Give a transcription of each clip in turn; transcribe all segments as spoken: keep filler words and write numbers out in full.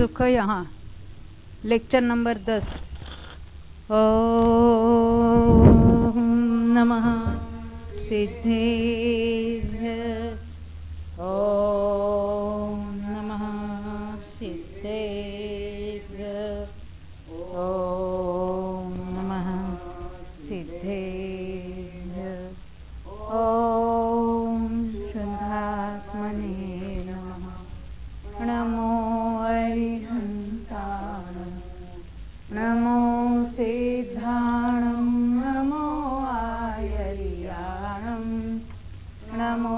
सुख यहाँ lecture number दस। ओम नमः सिद्धेभ्य ओम नमः सिद्धेभ्य ओम नमः सिद्धेभ्य ओम शुद्धात्मने नमः। नमो अरिहन्ताणं नमो सिद्धाणं नमो आयर्याणं नमो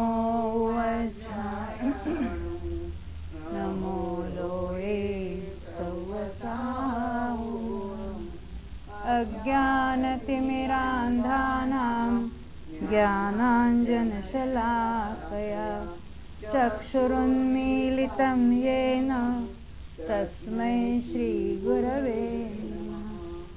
वज्राणं नमो लोये सवसाहुं अज्ञानतिमिरान्धानां ज्ञानाञ्जनशलाकया चक्षुरुन्मीलितं येन तस्मै श्रीगुरवे नमः।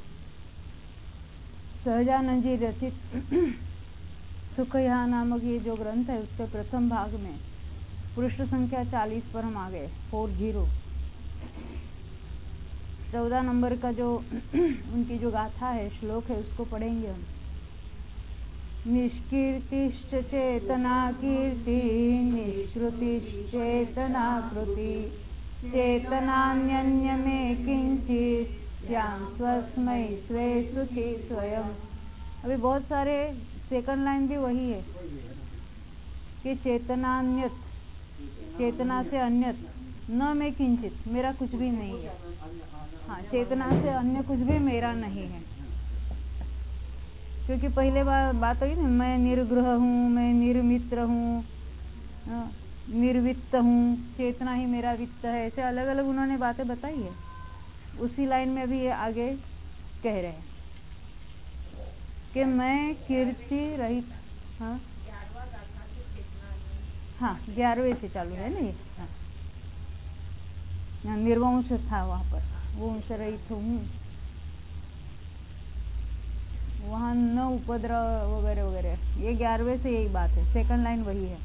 सहजानंद जी रचित सुख यहाँ नामक ये जो ग्रंथ है उसके प्रथम भाग में पृष्ठ संख्या चालीस पर हम आ गए। फोर जीरो चौदह नंबर का जो उनकी जो गाथा है, श्लोक है, उसको पढ़ेंगे हम। निष्कीर्तिश्च चेतना कीर्ति निष्कृतिश्चेतना कृति चेतनान्यन्य में किंचित स्याम स्वस्मै स्वे सुखी स्वयं। अभी बहुत सारे सेकंड लाइन भी वही है कि चेतनान्यत, चेतना से अन्यत, न में किंचित, मेरा कुछ भी नहीं है। हाँ, चेतना से अन्य कुछ भी मेरा नहीं है। क्योंकि पहले बार बात हुई ना, मैं निर्ग्रह हूँ, मैं निर्मित्र हूँ, निर्वित्त हूँ, चेतना ही मेरा वित्त है, ऐसे अलग अलग उन्होंने बातें बताई है। उसी लाइन में भी ये आगे कह रहे हैं कि मैं कीर्ति रहित। हाँ हाँ ग्यारहवें से चालू है ना ये। हाँ, निर्वंश था वहाँ पर, वंश रहित हूँ, वहाँ न उपद्रव वगैरह वगैरह। ये ग्यारहवें से यही बात है, सेकंड लाइन वही है।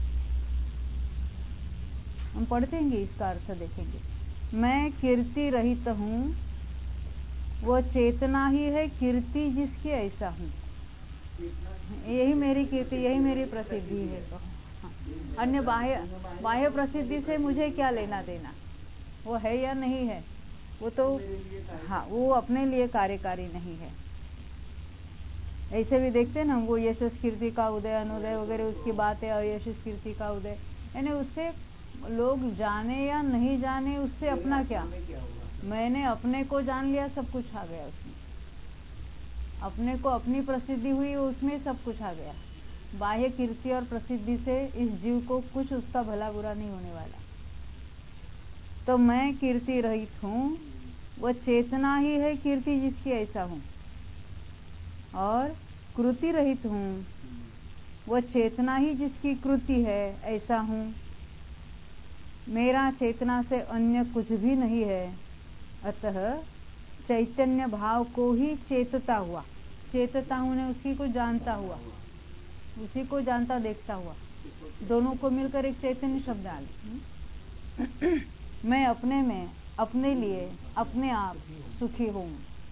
हम पढ़ते हैं, इसका अर्थ देखेंगे। मैं कीर्ति रहित हूँ, वो चेतना ही है कीर्ति जिसकी ऐसा हूँ। यही मेरी कीर्ति, यही मेरी प्रसिद्धि है। तो हाँ, अन्य बाह्य बाह्य प्रसिद्धि से मुझे क्या लेना देना, वो है या नहीं है, वो तो हाँ वो अपने लिए कार्यकारी नहीं है। ऐसे भी देखते हैं ना, वो यशस कीर्ति का उदय अनुदय वगैरह उसकी बात है, अयशस कीर्ति का उदय, यानी उससे लोग जाने या नहीं जाने, उससे अपना क्या, मैंने अपने को जान लिया, सब कुछ आ गया उसमें। अपने को अपनी प्रसिद्धि हुई, उसमें सब कुछ आ गया। बाह्य कीर्ति और प्रसिद्धि से इस जीव को कुछ उसका भला बुरा नहीं होने वाला। तो मैं कीर्ति रहित हूँ, वह चेतना ही है कीर्ति जिसकी ऐसा हूँ। और कृति रहित हूँ, वह चेतना ही जिसकी कृति है ऐसा हूँ। मेरा चेतना से अन्य कुछ भी नहीं है। अतः चैतन्य भाव को ही चेतता हुआ, चेतता हूँ ने उसी को जानता हुआ, उसी को जानता देखता हुआ, दोनों को मिलकर एक चैतन्य शब्द डाल। मैं अपने में, अपने लिए, अपने आप सुखी हूँ।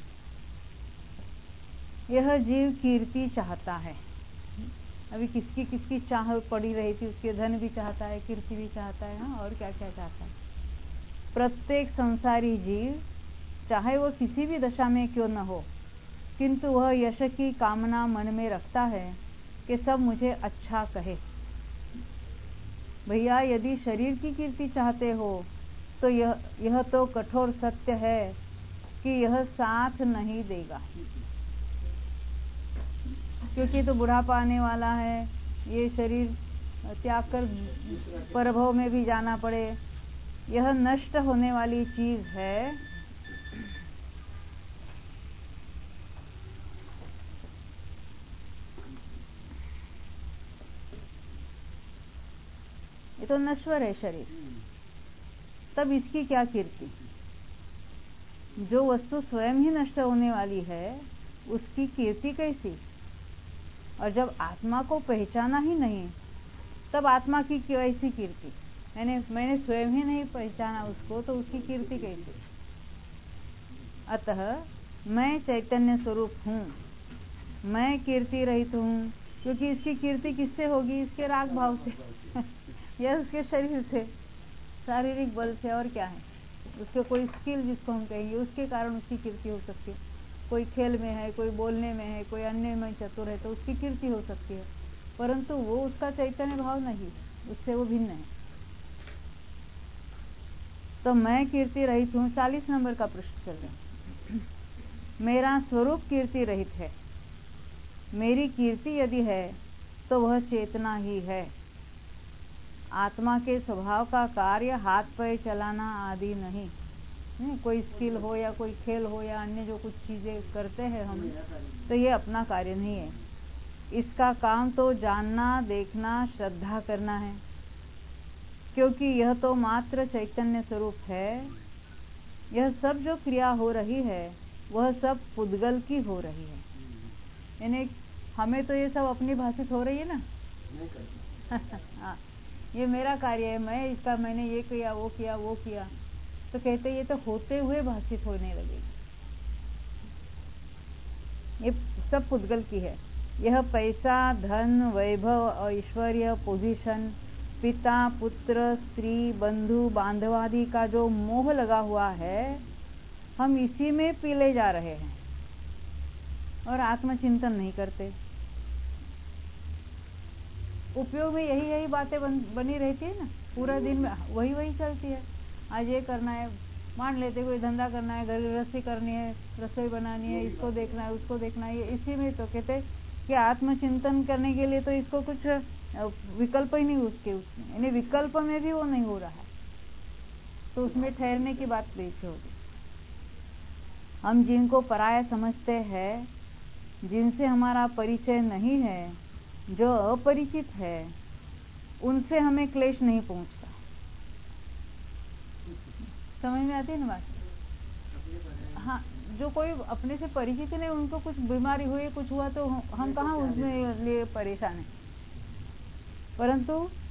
यह जीव कीर्ति चाहता है। अभी किसकी किसकी चाह पड़ी रही थी, उसके धन भी चाहता है, कीर्ति भी चाहता है, हाँ, और क्या क्या चाहता है। प्रत्येक संसारी जीव, चाहे वो किसी भी दशा में क्यों न हो, किंतु वह यश की कामना मन में रखता है कि सब मुझे अच्छा कहे। भैया, यदि शरीर की कीर्ति चाहते हो तो यह यह तो कठोर सत्य है कि यह साथ नहीं देगा, क्योंकि तो बुढ़ापा आने वाला है, ये शरीर त्याग कर परभव में भी जाना पड़े, यह नष्ट होने वाली चीज है। ये तो नश्वर है शरीर, तब इसकी क्या कीर्ति। जो वस्तु स्वयं ही नष्ट होने वाली है उसकी कीर्ति कैसी। और जब आत्मा को पहचाना ही नहीं, तब आत्मा की कैसी कीर्ति। यानी मैंने स्वयं ही नहीं पहचाना उसको, तो उसकी कीर्ति कैसे? अतः मैं चैतन्य स्वरूप हूँ, मैं कीर्ति रहित हूँ, क्योंकि इसकी कीर्ति किससे होगी? इसके राग भाव से या उसके शरीर से, शारीरिक बल से, और क्या है? उसके कोई स्किल जिसको हम कहेंगे, उसके कारण उसकी कीर्ति हो सकती है। कोई खेल में है, कोई बोलने में है, कोई अन्य में चतुर है, तो उसकी कीर्ति हो सकती है, परंतु वो उसका चैतन्य भाव नहीं, उससे वो भिन्न है। तो मैं कीर्ति रहित हूँ। चालीस नंबर का प्रश्न चल रहा है। मेरा स्वरूप कीर्ति रहित है। मेरी कीर्ति यदि है तो वह चेतना ही है। आत्मा के स्वभाव का कार्य हाथ पैर चलाना आदि नहीं। नहीं, कोई स्किल हो या कोई खेल हो या अन्य जो कुछ चीजें करते हैं हम, तो ये अपना कार्य नहीं है। इसका काम तो जानना, देखना, श्रद्धा करना है, क्योंकि यह तो मात्र चैतन्य स्वरूप है। यह सब जो क्रिया हो रही है वह सब पुद्गल की हो रही है। यानी हमें तो ये सब अपनी भाषित हो रही है ना। हाँ, ये मेरा कार्य है, मैं इसका, मैंने ये किया, वो किया, वो किया, तो कहते ये तो होते हुए भाषित होने लगेगी। ये सब पुद्गल की है। यह पैसा, धन, वैभव, ऐश्वर्य, पोजीशन, पिता, पुत्र, स्त्री, बंधु, बांधवादि का जो मोह लगा हुआ है, हम इसी में पीले जा रहे हैं और आत्मचिंतन नहीं करते। उपयोग में यही यही बातें बन, बनी रहती है ना, पूरा दिन में वही वही चलती है। आज ये करना है, मान लेते कोई धंधा करना है, घर गृहस्थी करनी है, रसोई बनानी है, इसको देखना है, उसको देखना है, इसी में तो कहते कि आत्मचिंतन करने के लिए तो इसको कुछ विकल्प ही नहीं उसके उसमें, यानी विकल्प में भी वो नहीं हो रहा है, तो उसमें ठहरने की बात कैसे होगी? हम जिनको पराया समझते हैं, जिनसे हमारा परिचय नहीं है, जो अपरिचित है, उनसे हमें क्लेश नहीं पहुंचता। समझ में आती है ना बात? हाँ, जो कोई अपने से परिचित नहीं, उनको कुछ बीमारी हुई, कुछ हुआ, तो हम कहाँ उसमें लिए परेशान हैं। परंतु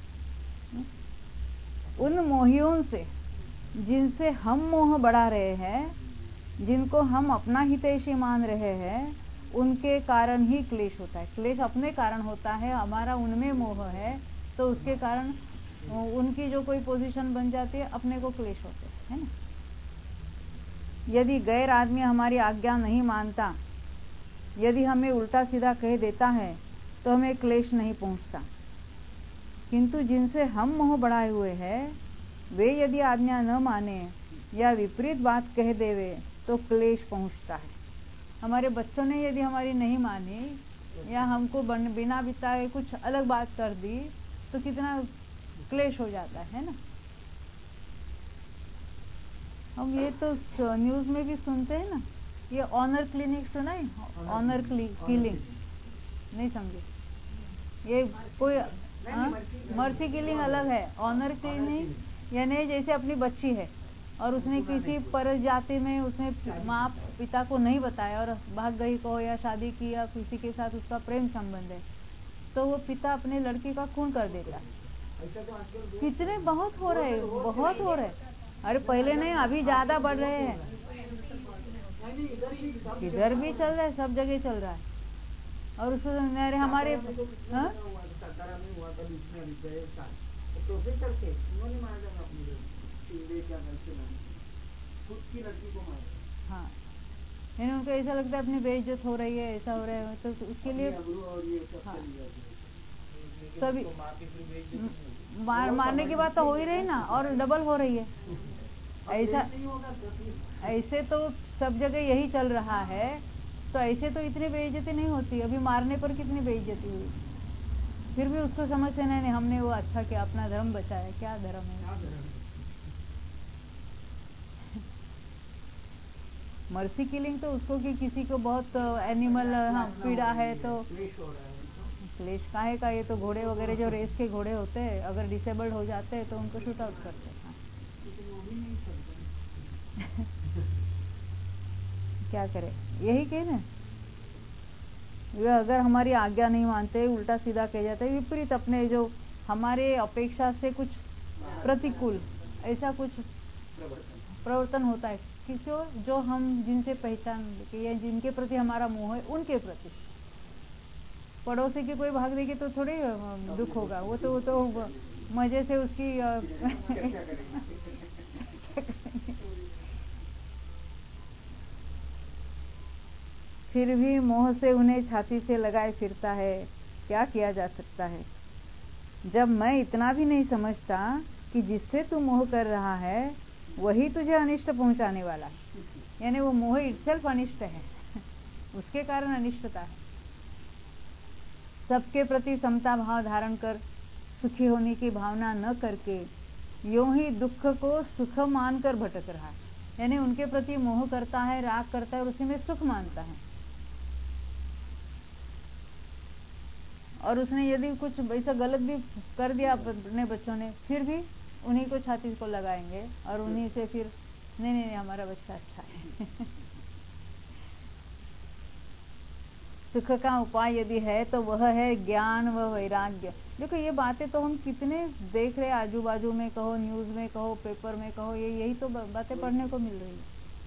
उन मोहियों से, जिनसे हम मोह बढ़ा रहे हैं, जिनको हम अपना हितैषी मान रहे हैं, उनके कारण ही क्लेश होता है। क्लेश अपने कारण होता है, हमारा उनमें मोह है, तो उसके कारण उनकी जो कोई पोजीशन बन जाती है, अपने को क्लेश होते है ना। यदि गैर आदमी हमारी आज्ञा नहीं मानता, यदि हमें उल्टा सीधा कह देता है, तो हमें क्लेश नहीं पहुंचता। किंतु जिनसे हम मोह बढ़ाए हुए हैं, वे यदि आज्ञा न माने या विपरीत बात कह देवे, तो क्लेश पहुंचता है। हमारे बच्चों ने यदि हमारी नहीं मानी या हमको बिना बिताए कुछ अलग बात कर दी, तो कितना क्लेश हो जाता है ना। हम ये तो न्यूज में भी सुनते हैं ना, ये ऑनर क्लिनिक सुना है? ऑनर किलिंग नहीं समझे? ये कोई मर्सी किलिंग अलग है। ऑनर क्लिनिक यानी जैसे अपनी बच्ची है और उसने किसी पर जाति में उसने माँ पिता को नहीं बताया और भाग गई को, या शादी की, या किसी के साथ उसका प्रेम संबंध है, तो वो पिता अपने लड़की का खून कर देता है। कितने बहुत हो रहे हैं, बहुत हो रहे हैं। अरे पहले नहीं, अभी ज्यादा बढ़ रहे हैं। इधर भी चल रहा है, सब जगह चल रहा है। और उसको अरे हमारे हाँ हाँ, यानी उनको ऐसा लगता है अपनी बेइज्जत हो रही है, ऐसा हो रहा है, तो उसके लिए हाँ, सभी मार, मारने की बात तो हो ही रही ना, और डबल हो रही है। ऐसा ऐसे तो सब जगह यही चल रहा है, तो ऐसे तो इतनी बेइज्जती नहीं होती। अभी मारने पर कितनी बेइज्जती हुई, फिर भी उसको समझते नहीं, नहीं हमने वो अच्छा किया, अपना धर्म बचाया। क्या धर्म है? मर्सी किलिंग तो उसको कि किसी को बहुत एनिमल हाँ, पीड़ा है तो क्लेश काहे का। ये तो घोड़े वगैरह जो रेस के घोड़े होते हैं, अगर डिसेबल्ड हो जाते हैं तो उनको शूट आउट करते हैं। क्या करें, यही कहे ना, वे अगर हमारी आज्ञा नहीं मानते, उल्टा सीधा कह जाते, विपरीत अपने जो हमारे अपेक्षा से कुछ प्रतिकूल ऐसा कुछ प्रवर्तन होता है कि जो जो हम जिनसे पहचान के या जिनके प्रति हमारा मोह है उनके प्रति। पड़ोसी की कोई भाग देगी तो थोड़ी दुख होगा, वो तो वो तो मजे से उसकी फिर भी मोह से उन्हें छाती से लगाए फिरता है, क्या किया जा सकता है। जब मैं इतना भी नहीं समझता कि जिससे तू मोह कर रहा है वही तुझे अनिष्ट पहुंचाने वाला है, यानी वो मोह इटसेल्फ अनिष्ट है, उसके कारण अनिष्टता है। सबके प्रति समता भाव धारण कर सुखी होने की भावना न करके यूं ही दुख को सुख मानकर भटक रहा है, यानी उनके प्रति मोह करता है, राग करता है और उसी में सुख मानता है। और उसने यदि कुछ ऐसा गलत भी कर दिया अपने बच्चों ने, फिर भी उन्हीं को छाती को लगाएंगे और उन्हीं से फिर नहीं नहीं, नहीं हमारा बच्चा अच्छा है। सुख का उपाय यदि है तो वह है ज्ञान व वैराग्य। देखो ये बातें तो हम कितने देख रहे, आजू बाजू में कहो, न्यूज में कहो, पेपर में कहो, ये यही तो बातें पढ़ने को मिल रही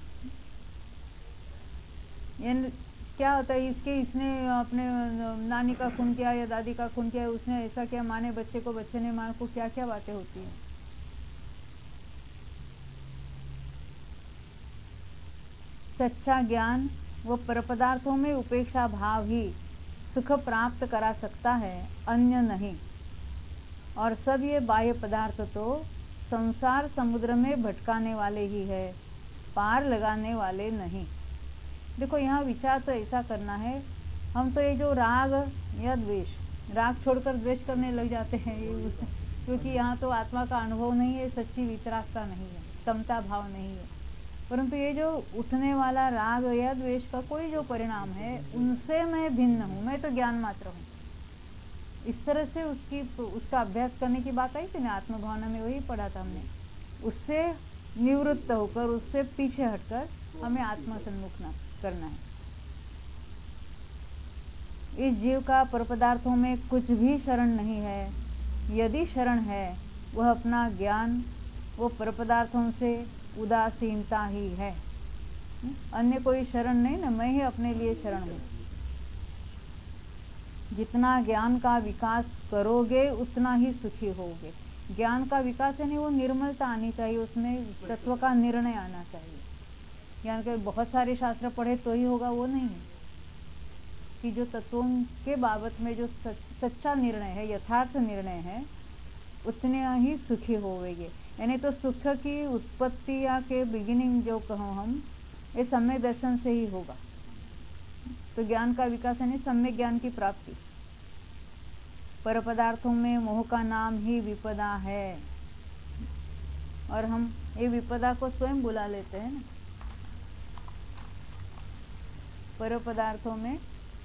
है। क्या होता है, इसके इसने अपने नानी का खून किया या दादी का खून किया, उसने ऐसा किया, माँ ने बच्चे को, बच्चे ने माँ को, क्या क्या बातें होती है। सच्चा ज्ञान वो परपदार्थों में उपेक्षा भाव ही सुख प्राप्त करा सकता है, अन्य नहीं। और सब ये बाह्य पदार्थ तो संसार समुद्र में भटकाने वाले ही है, पार लगाने वाले नहीं। देखो यहाँ विचार तो ऐसा करना है, हम तो ये जो राग या द्वेष, राग छोड़कर द्वेष करने लग जाते हैं, क्योंकि यहाँ तो आत्मा का अनुभव नहीं है, सच्ची वितरागता नहीं है, समता भाव नहीं है। परंतु ये जो उठने वाला राग या द्वेष का कोई जो परिणाम है, उनसे मैं भिन्न हूँ, मैं तो ज्ञान मात्र हूँ, इस तरह से उसकी उसका अभ्यास करने की बात आई थी ना, आत्मभावना में वही पढ़ा था हमने। उससे निवृत्त होकर, उससे पीछे हटकर हमें आत्मा सन्मुख करना है। इस जीव का परपदार्थों में कुछ भी शरण नहीं है, यदि शरण है वह अपना ज्ञान, वो परपदार्थों से उदासीनता ही है, अन्य कोई शरण नहीं ना, मैं ही अपने लिए शरण हूँ। जितना ज्ञान का विकास करोगे उतना ही सुखी होगे। ज्ञान का विकास यानी वो निर्मलता आनी चाहिए, उसमें तत्व का निर्णय आना चाहिए। ज्ञान के बहुत सारे शास्त्र पढ़े तो ही होगा, वो नहीं है कि जो तत्वों के बाबत में जो सच्चा निर्णय है, यथार्थ निर्णय है, उतने ही सुखी होवेगे। यानी तो सुख की उत्पत्ति या के बिगिनिंग जो कहो हम, ये सम्यक दर्शन से ही होगा। तो ज्ञान का विकास यानी सम्यक ज्ञान की प्राप्ति। पर पदार्थों में मोह का नाम ही विपदा है, और हम ये विपदा को स्वयं बुला लेते हैं ना। पर पदार्थों में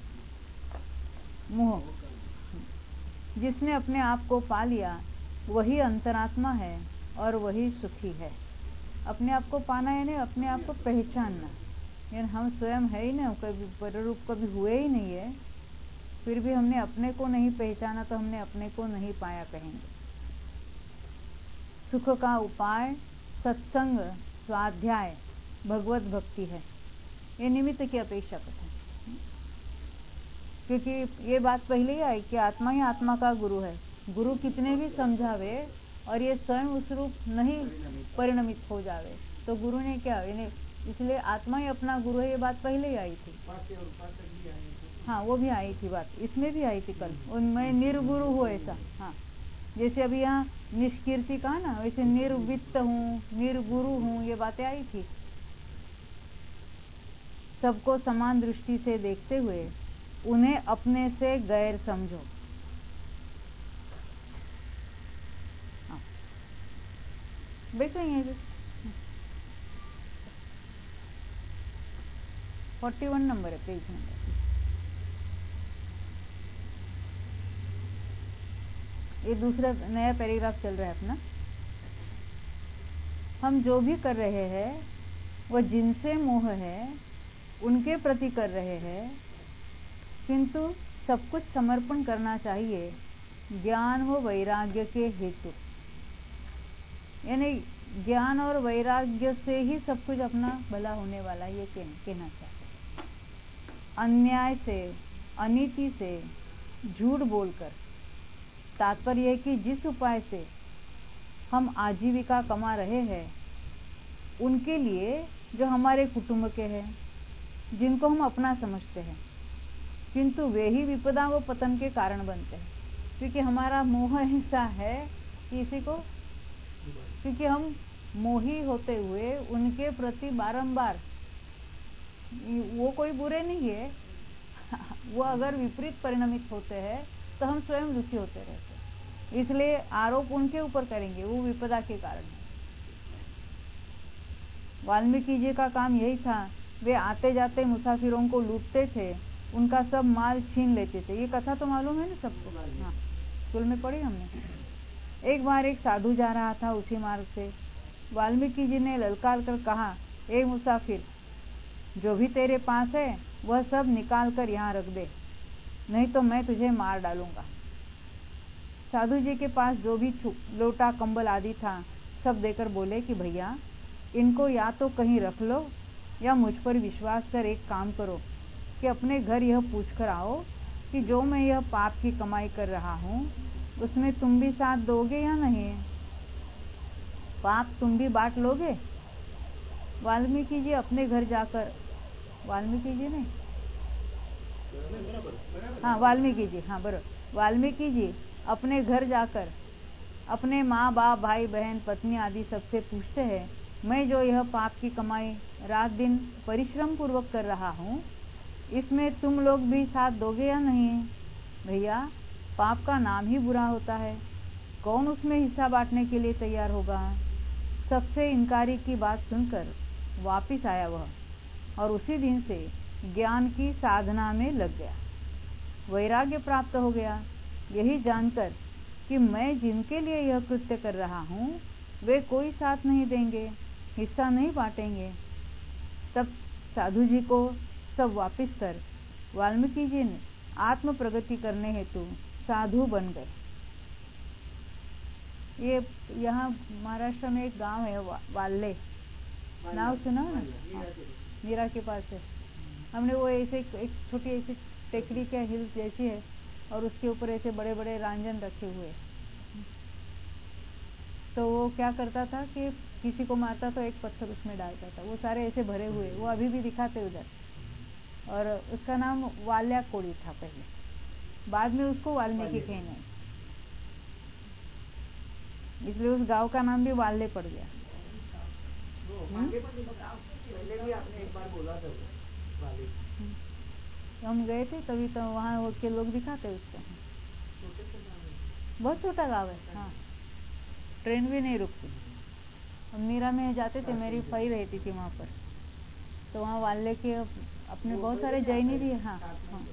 मोह, जिसने अपने आप को पा लिया वही अंतरात्मा है और वही सुखी है। अपने आप को पाना यानी अपने आप को पहचानना, यानी हम स्वयं है ही ना, कभी पररूप कभी हुए ही नहीं है, फिर भी हमने अपने को नहीं पहचाना तो हमने अपने को नहीं पाया कहेंगे। सुख का उपाय सत्संग, स्वाध्याय, भगवत भक्ति है, ये निमित्त की अपेक्षा करते हैं। क्योंकि ये बात पहले ही आई कि आत्मा ही आत्मा का गुरु है। गुरु कितने भी समझावे और ये स्वयं उस रूप नहीं परिणमित हो जावे तो गुरु ने क्या, इसलिए आत्मा ही अपना गुरु है, ये बात पहले ही आई थी। हाँ वो भी आई थी बात, इसमें भी आई थी कल, मैं निर्गुरु हूँ ऐसा। हाँ जैसे अभी यहाँ निष्कीर्ति कहा ना, वैसे निर्वित्त हूँ, निर्गुरु हूँ, ये बातें आई थी। सबको समान दृष्टि से देखते हुए उन्हें अपने से गैर समझो। हाँ बैठो यहीं पे, फोर्टी वन नंबर है, पेज नंबर। ये दूसरा नया पैराग्राफ चल रहा है अपना। हम जो भी कर रहे हैं वह जिनसे मोह है उनके प्रति कर रहे हैं, किंतु सब कुछ समर्पण करना चाहिए ज्ञान व वैराग्य के हेतु। यानी ज्ञान और वैराग्य से ही सब कुछ अपना भला होने वाला, ये कहना चाहते। अन्याय से, अनीति से, झूठ बोलकर, तात्पर्य है कि जिस उपाय से हम आजीविका कमा रहे हैं उनके लिए जो हमारे कुटुंब के हैं, जिनको हम अपना समझते हैं, किंतु वे ही विपदा व पतन के कारण बनते हैं, क्योंकि हमारा मोह ऐसा है कि इसी को, क्योंकि हम मोही होते हुए उनके प्रति बारंबार, वो कोई बुरे नहीं है, वो अगर विपरीत परिणमित होते हैं तो हम स्वयं दुखी होते रहते हैं, इसलिए आरोप उनके ऊपर करेंगे, वो विपदा के कारण है। वाल्मीकि जी का काम यही था, वे आते जाते मुसाफिरों को लूटते थे, उनका सब माल छीन लेते थे। ये कथा तो मालूम है ना सबको, हाँ, स्कूल में पढ़ी हमने। एक बार एक साधु जा रहा था उसी मार्ग से, वाल्मीकि जी ने ललकार कर कहा, ए मुसाफिर, जो भी तेरे पास है वह सब निकाल कर यहाँ रख दे, नहीं तो मैं तुझे मार डालूंगा। साधु जी के पास जो भी लोटा कंबल आदि था सब देकर बोले कि भैया, इनको या तो कहीं रख लो या मुझ पर विश्वास कर एक काम करो कि अपने घर यह पूछ कर आओ कि जो मैं यह पाप की कमाई कर रहा हूँ उसमें तुम भी साथ दोगे या नहीं, पाप तुम भी बांट लोगे। वाल्मीकि जी अपने घर जाकर, वाल्मीकि जी नहीं, हाँ वाल्मीकि जी, हाँ बराबर, वाल्मीकि जी अपने घर जाकर अपने माँ बाप, भाई बहन, पत्नी आदि सबसे पूछते हैं, मैं जो यह पाप की कमाई रात दिन परिश्रम पूर्वक कर रहा हूँ इसमें तुम लोग भी साथ दोगे या नहीं। भैया, पाप का नाम ही बुरा होता है, कौन उसमें हिस्सा बांटने के लिए तैयार होगा। सबसे इनकारी की बात सुनकर वापिस आया वह, और उसी दिन से ज्ञान की साधना में लग गया, वैराग्य प्राप्त हो गया, यही जानकर कि मैं जिनके लिए यह कृत्य कर रहा हूँ वे कोई साथ नहीं देंगे, हिस्सा नहीं बांटेंगे। तब साधु जी को सब वापिस कर वाल्मीकि जी ने आत्म प्रगति करने हेतु साधु बन गए। ये यहाँ महाराष्ट्र में एक गांव है वा, वाल्ले, नाम सुना ना, मीरा के पास है। हमने वो ऐसे एक छोटी ऐसी टेकरी के हिल जैसी है और उसके ऊपर ऐसे बड़े बड़े रांझन रखे हुए। तो वो क्या करता था कि किसी को मारता तो एक पत्थर उसमें डालता था, वो सारे ऐसे भरे हुए, वो अभी भी दिखाते उधर। और उसका नाम वाल्या कोड़ी था पहले, बाद में उसको वाल्मीकि कहने, इसलिए उस गांव का नाम भी वाल्ले पड़ गया। तो हम गए थे तभी तो वहाँ के लोग दिखाते उसको। बहुत छोटा गाँव है, हाँ, ट्रेन भी नहीं रुकती। हम मीरा में जाते थे, मेरी फई रहती थी वहाँ पर, तो वहाँ वाल्ले के अपने बहुत सारे जैनी भी, हाँ, हाँ।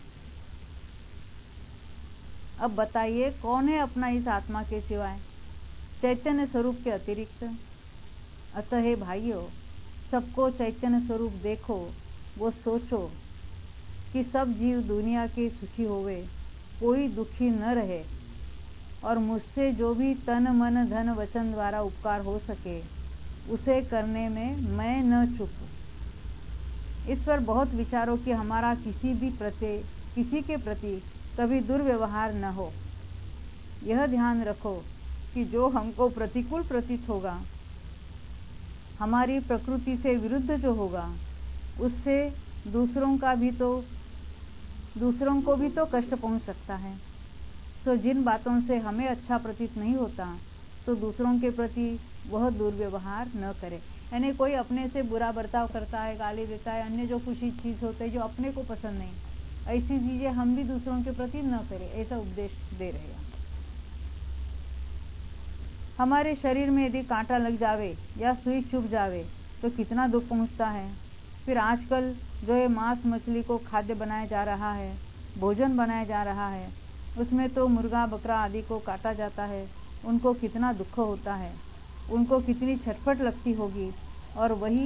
अब बताइए कौन है अपना इस आत्मा के सिवाय, चैतन्य स्वरूप के अतिरिक्त। अतः हे भाइयों, सबको चैतन्य स्वरूप देखो, वो सोचो कि सब जीव दुनिया के सुखी होवे, कोई दुखी न रहे, और मुझसे जो भी तन मन धन वचन द्वारा उपकार हो सके उसे करने में मैं न चूकूं। इस पर बहुत विचारो कि हमारा किसी भी प्रति किसी के प्रति कभी दुर्व्यवहार न हो। यह ध्यान रखो कि जो हमको प्रतिकूल प्रतीत होगा, हमारी प्रकृति से विरुद्ध जो होगा, उससे दूसरों का भी तो दूसरों को भी तो कष्ट पहुंच सकता है। सो जिन बातों से हमें अच्छा प्रतीत नहीं होता तो दूसरों के प्रति वह दुर्व्यवहार न करे। यानी कोई अपने से बुरा बर्ताव करता है, गाली देता है, अन्य जो कुछ चीज होते है जो अपने को पसंद नहीं, ऐसी चीजें हम भी दूसरों के प्रति न करें, ऐसा उपदेश दे रहे हैं। हमारे शरीर में यदि कांटा लग जावे या सुई चुभ जावे तो कितना दुख पहुंचता है। फिर आजकल जो ये मांस मछली को खाद्य बनाया जा रहा है, भोजन बनाया जा रहा है, उसमें तो मुर्गा बकरा आदि को काटा जाता है, उनको कितना दुख होता है, उनको कितनी छटपट लगती होगी। और वही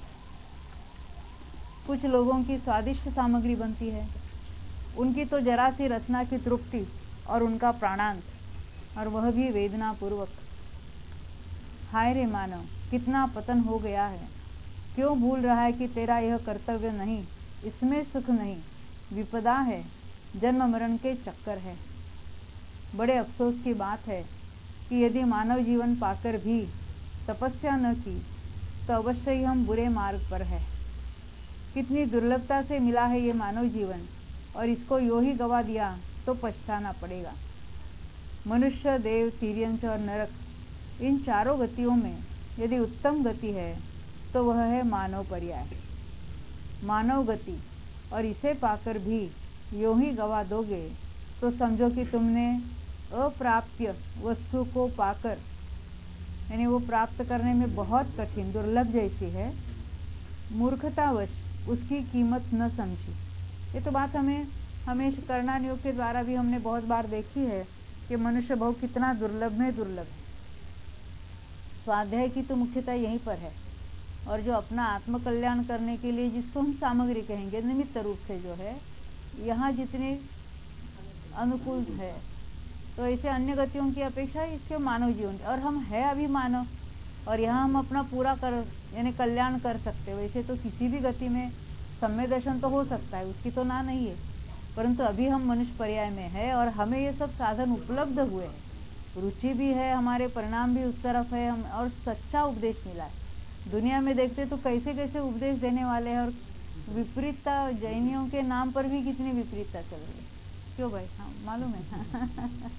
कुछ लोगों की स्वादिष्ट सामग्री बनती है, उनकी तो जरा सी रसना की तृप्ति और उनका प्राणांत, और वह भी वेदना पूर्वक। हाय रे मानव, कितना पतन हो गया है। क्यों भूल रहा है कि तेरा यह कर्तव्य नहीं, इसमें सुख नहीं, विपदा है, जन्म मरण के चक्कर है। बड़े अफसोस की बात है कि यदि मानव जीवन पाकर भी तपस्या न की तो अवश्य ही हम बुरे मार्ग पर है। कितनी दुर्लभता से मिला है ये मानव जीवन, और इसको यो ही गवा दिया तो पछताना पड़ेगा। मनुष्य, देव, तिर्यंच और नरक, इन चारों गतियों में यदि उत्तम गति है तो वह है मानव पर्याय, मानव गति। और इसे पाकर भी यो ही गवा दोगे तो समझो कि तुमने अप्राप्य वस्तु को पाकर, यानी वो प्राप्त करने में बहुत कठिन, दुर्लभ जैसी है, मूर्खतावश उसकी कीमत न समझी। ये तो बात हमें हमें कर्णन योग के द्वारा भी हमने बहुत बार देखी है कि मनुष्य भाव कितना दुर्लभ में दुर्लभ है। स्वाध्याय की तो मुख्यता यहीं पर है, और जो अपना आत्म कल्याण करने के लिए जिसको हम सामग्री कहेंगे, निमित्त रूप से जो है यहाँ जितने अनुकूल है, तो ऐसे अन्य गतियों की अपेक्षा इसके मानव जीवन, और हम है अभी मानव, और यहाँ हम अपना पूरा कर यानी कल्याण कर सकते। वैसे तो किसी भी गति में सम्य दर्शन तो हो सकता है, उसकी तो ना नहीं है, परंतु अभी हम मनुष्य पर्याय में है और हमें ये सब साधन उपलब्ध हुए हैं, रुचि भी है, हमारे परिणाम भी उस तरफ है, हम और सच्चा उपदेश मिला है। दुनिया में देखते तो कैसे कैसे उपदेश देने वाले हैं, और विपरीतता, जैनियों के नाम पर भी कितनी विपरीतता चल रही है। क्यों भाई? हाँ मालूम है।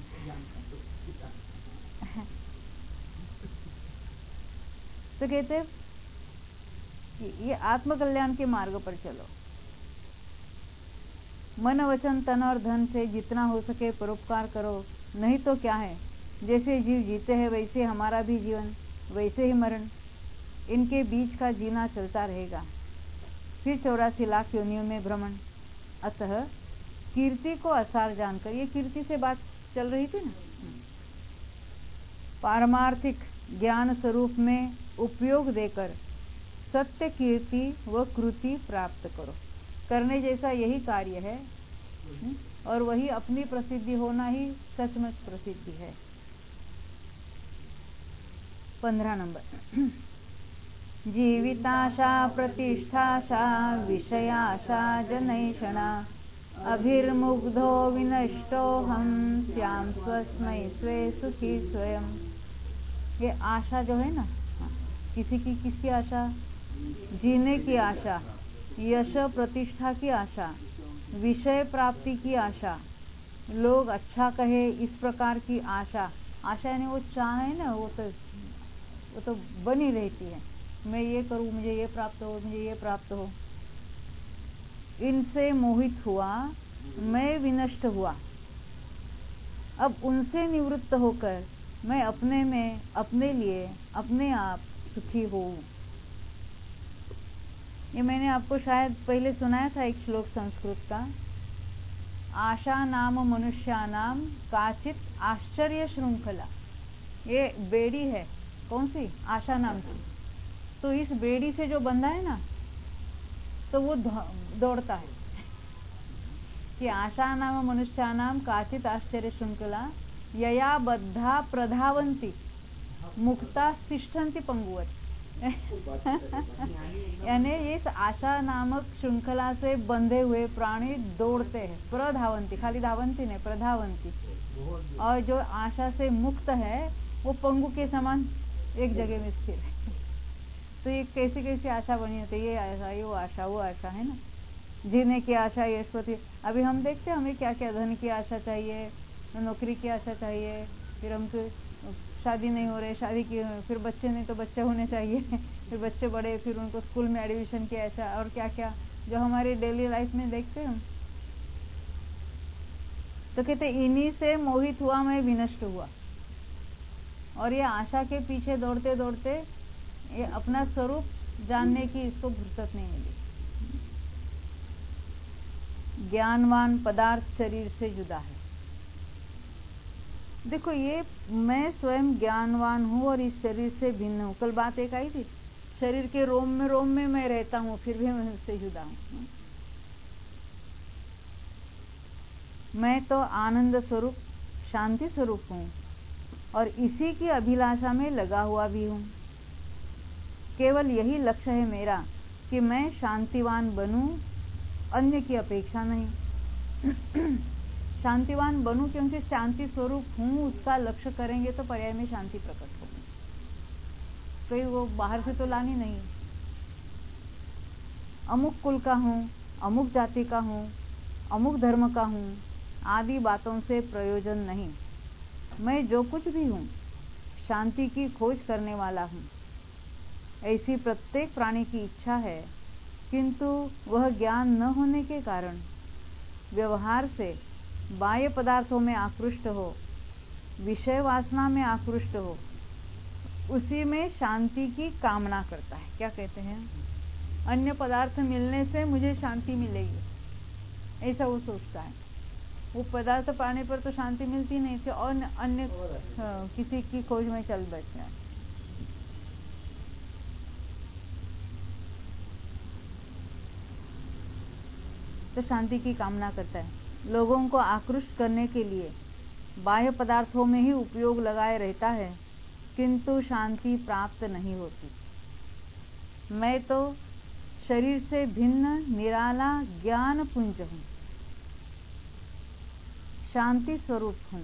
तो कहते ये आत्मकल्याण के मार्ग पर चलो, मन, वचन, तन और धन से जितना हो सके परोपकार करो, नहीं तो क्या है, जैसे जीव जीते हैं वैसे हमारा भी जीवन, वैसे ही मरण, इनके बीच का जीना चलता रहेगा, फिर चौरासी लाख योनियों में भ्रमण। अतः कीर्ति को असार जानकर, ये कीर्ति से बात चल रही थी ना, पारमार्थिक ज्ञान स्वरूप में उपयोग देकर सत्य कीर्ति व कृति प्राप्त करो। करने जैसा यही कार्य है, और वही अपनी प्रसिद्धि होना ही सचमुच प्रसिद्धि है। पंद्रह नंबर, जीविताशा प्रतिष्ठाशा विषयाशा जनैषणा अभिर्मुग्धो विनष्टो हम श्याम स्वस्मै स्वे सुखी स्वयं। ये आशा जो है ना, किसी की किसकी आशा? जीने की आशा, यश प्रतिष्ठा की आशा, विषय प्राप्ति की आशा, लोग अच्छा कहे इस प्रकार की आशा। आशा यानी वो चाह है ना, वो तो वो तो बनी रहती है, मैं ये करूं, मुझे ये प्राप्त हो, मुझे ये प्राप्त हो। इनसे मोहित हुआ, मैं विनष्ट हुआ, अब उनसे निवृत्त होकर मैं अपने में, अपने लिए, अपने आप सुखी हूँ। ये मैंने आपको शायद पहले सुनाया था एक श्लोक संस्कृत का, आशा नाम मनुष्यानाम काचित आश्चर्य श्रृंखला। ये बेड़ी है, कौन सी? आशा नाम की। तो इस बेड़ी से जो बंधा है ना, तो वो दौड़ता है कि आशा नाम मनुष्यानाम काचित आश्चर्य श्रृंखला यया बद्धा प्रधावंती मुक्ता तिष्ठन्ति पंगुवत। यानी इस आशा नामक श्रृंखला से बंधे हुए प्राणी दौड़ते हैं, प्रधावंती, खाली धावंती नहीं, प्रधावंती। और जो आशा से मुक्त है वो पंगु के समान एक जगह में स्थिर है। तो ये कैसी कैसी आशा बनी होती है, ये आशा, ये वो आशा, वो आशा है ना, जीने की आशा, यशपति। अभी हम देखते हैं हमें क्या क्या, धन की आशा चाहिए, नौकरी की आशा चाहिए, फिर हमको शादी नहीं हो रहे, शादी की, फिर बच्चे नहीं तो बच्चे होने चाहिए, फिर बच्चे बड़े, फिर उनको स्कूल में एडमिशन की आशा, और क्या क्या जो हमारी डेली लाइफ में देखते हैं। तो कहते इन्हीं से मोहित हुआ, मैं विनष्ट हुआ। और ये आशा के पीछे दौड़ते दौड़ते ये अपना स्वरूप जानने की इसको फुर्सत नहीं मिली। ज्ञानवान पदार्थ शरीर से जुदा है। देखो, ये मैं स्वयं ज्ञानवान हूँ और इस शरीर से भिन्न हूँ। कल बात एक आई थी, शरीर के रोम में रोम में मैं रहता हूँ, फिर भी मैं उससे जुदा हूँ। मैं तो आनंद स्वरूप, शांति स्वरूप हूँ, और इसी की अभिलाषा में लगा हुआ भी हूँ। केवल यही लक्ष्य है मेरा कि मैं शांतिवान बनूं, अन्य की अपेक्षा नहीं। शांतिवान बनूं क्योंकि शांति स्वरूप हूँ, उसका लक्ष्य करेंगे तो पर्याय में शांति प्रकट होगी। कोई वो बाहर से तो लानी नहीं। अमुक कुल का हूँ, अमुक जाति का हूँ, अमुक धर्म का हूँ आदि बातों से प्रयोजन नहीं। मैं जो कुछ भी हूँ शांति की खोज करने वाला हूँ। ऐसी प्रत्येक प्राणी की इच्छा है, किंतु वह ज्ञान न होने के कारण व्यवहार से बाह्य पदार्थों में आकृष्ट हो, विषय वासना में आकृष्ट हो, उसी में शांति की कामना करता है। क्या कहते हैं? अन्य पदार्थ मिलने से मुझे शांति मिलेगी, ऐसा वो सोचता है। वो पदार्थ पाने पर तो शांति मिलती नहीं थी और अन्य किसी की खोज में चल बैठता है। तो शांति की कामना करता है। लोगों को आकृष्ट करने के लिए बाह्य पदार्थों में ही उपयोग लगाए रहता है, किंतु शांति प्राप्त नहीं होती। मैं तो शरीर से भिन्न निराला ज्ञान पुंज हूँ, शांति स्वरूप हूँ।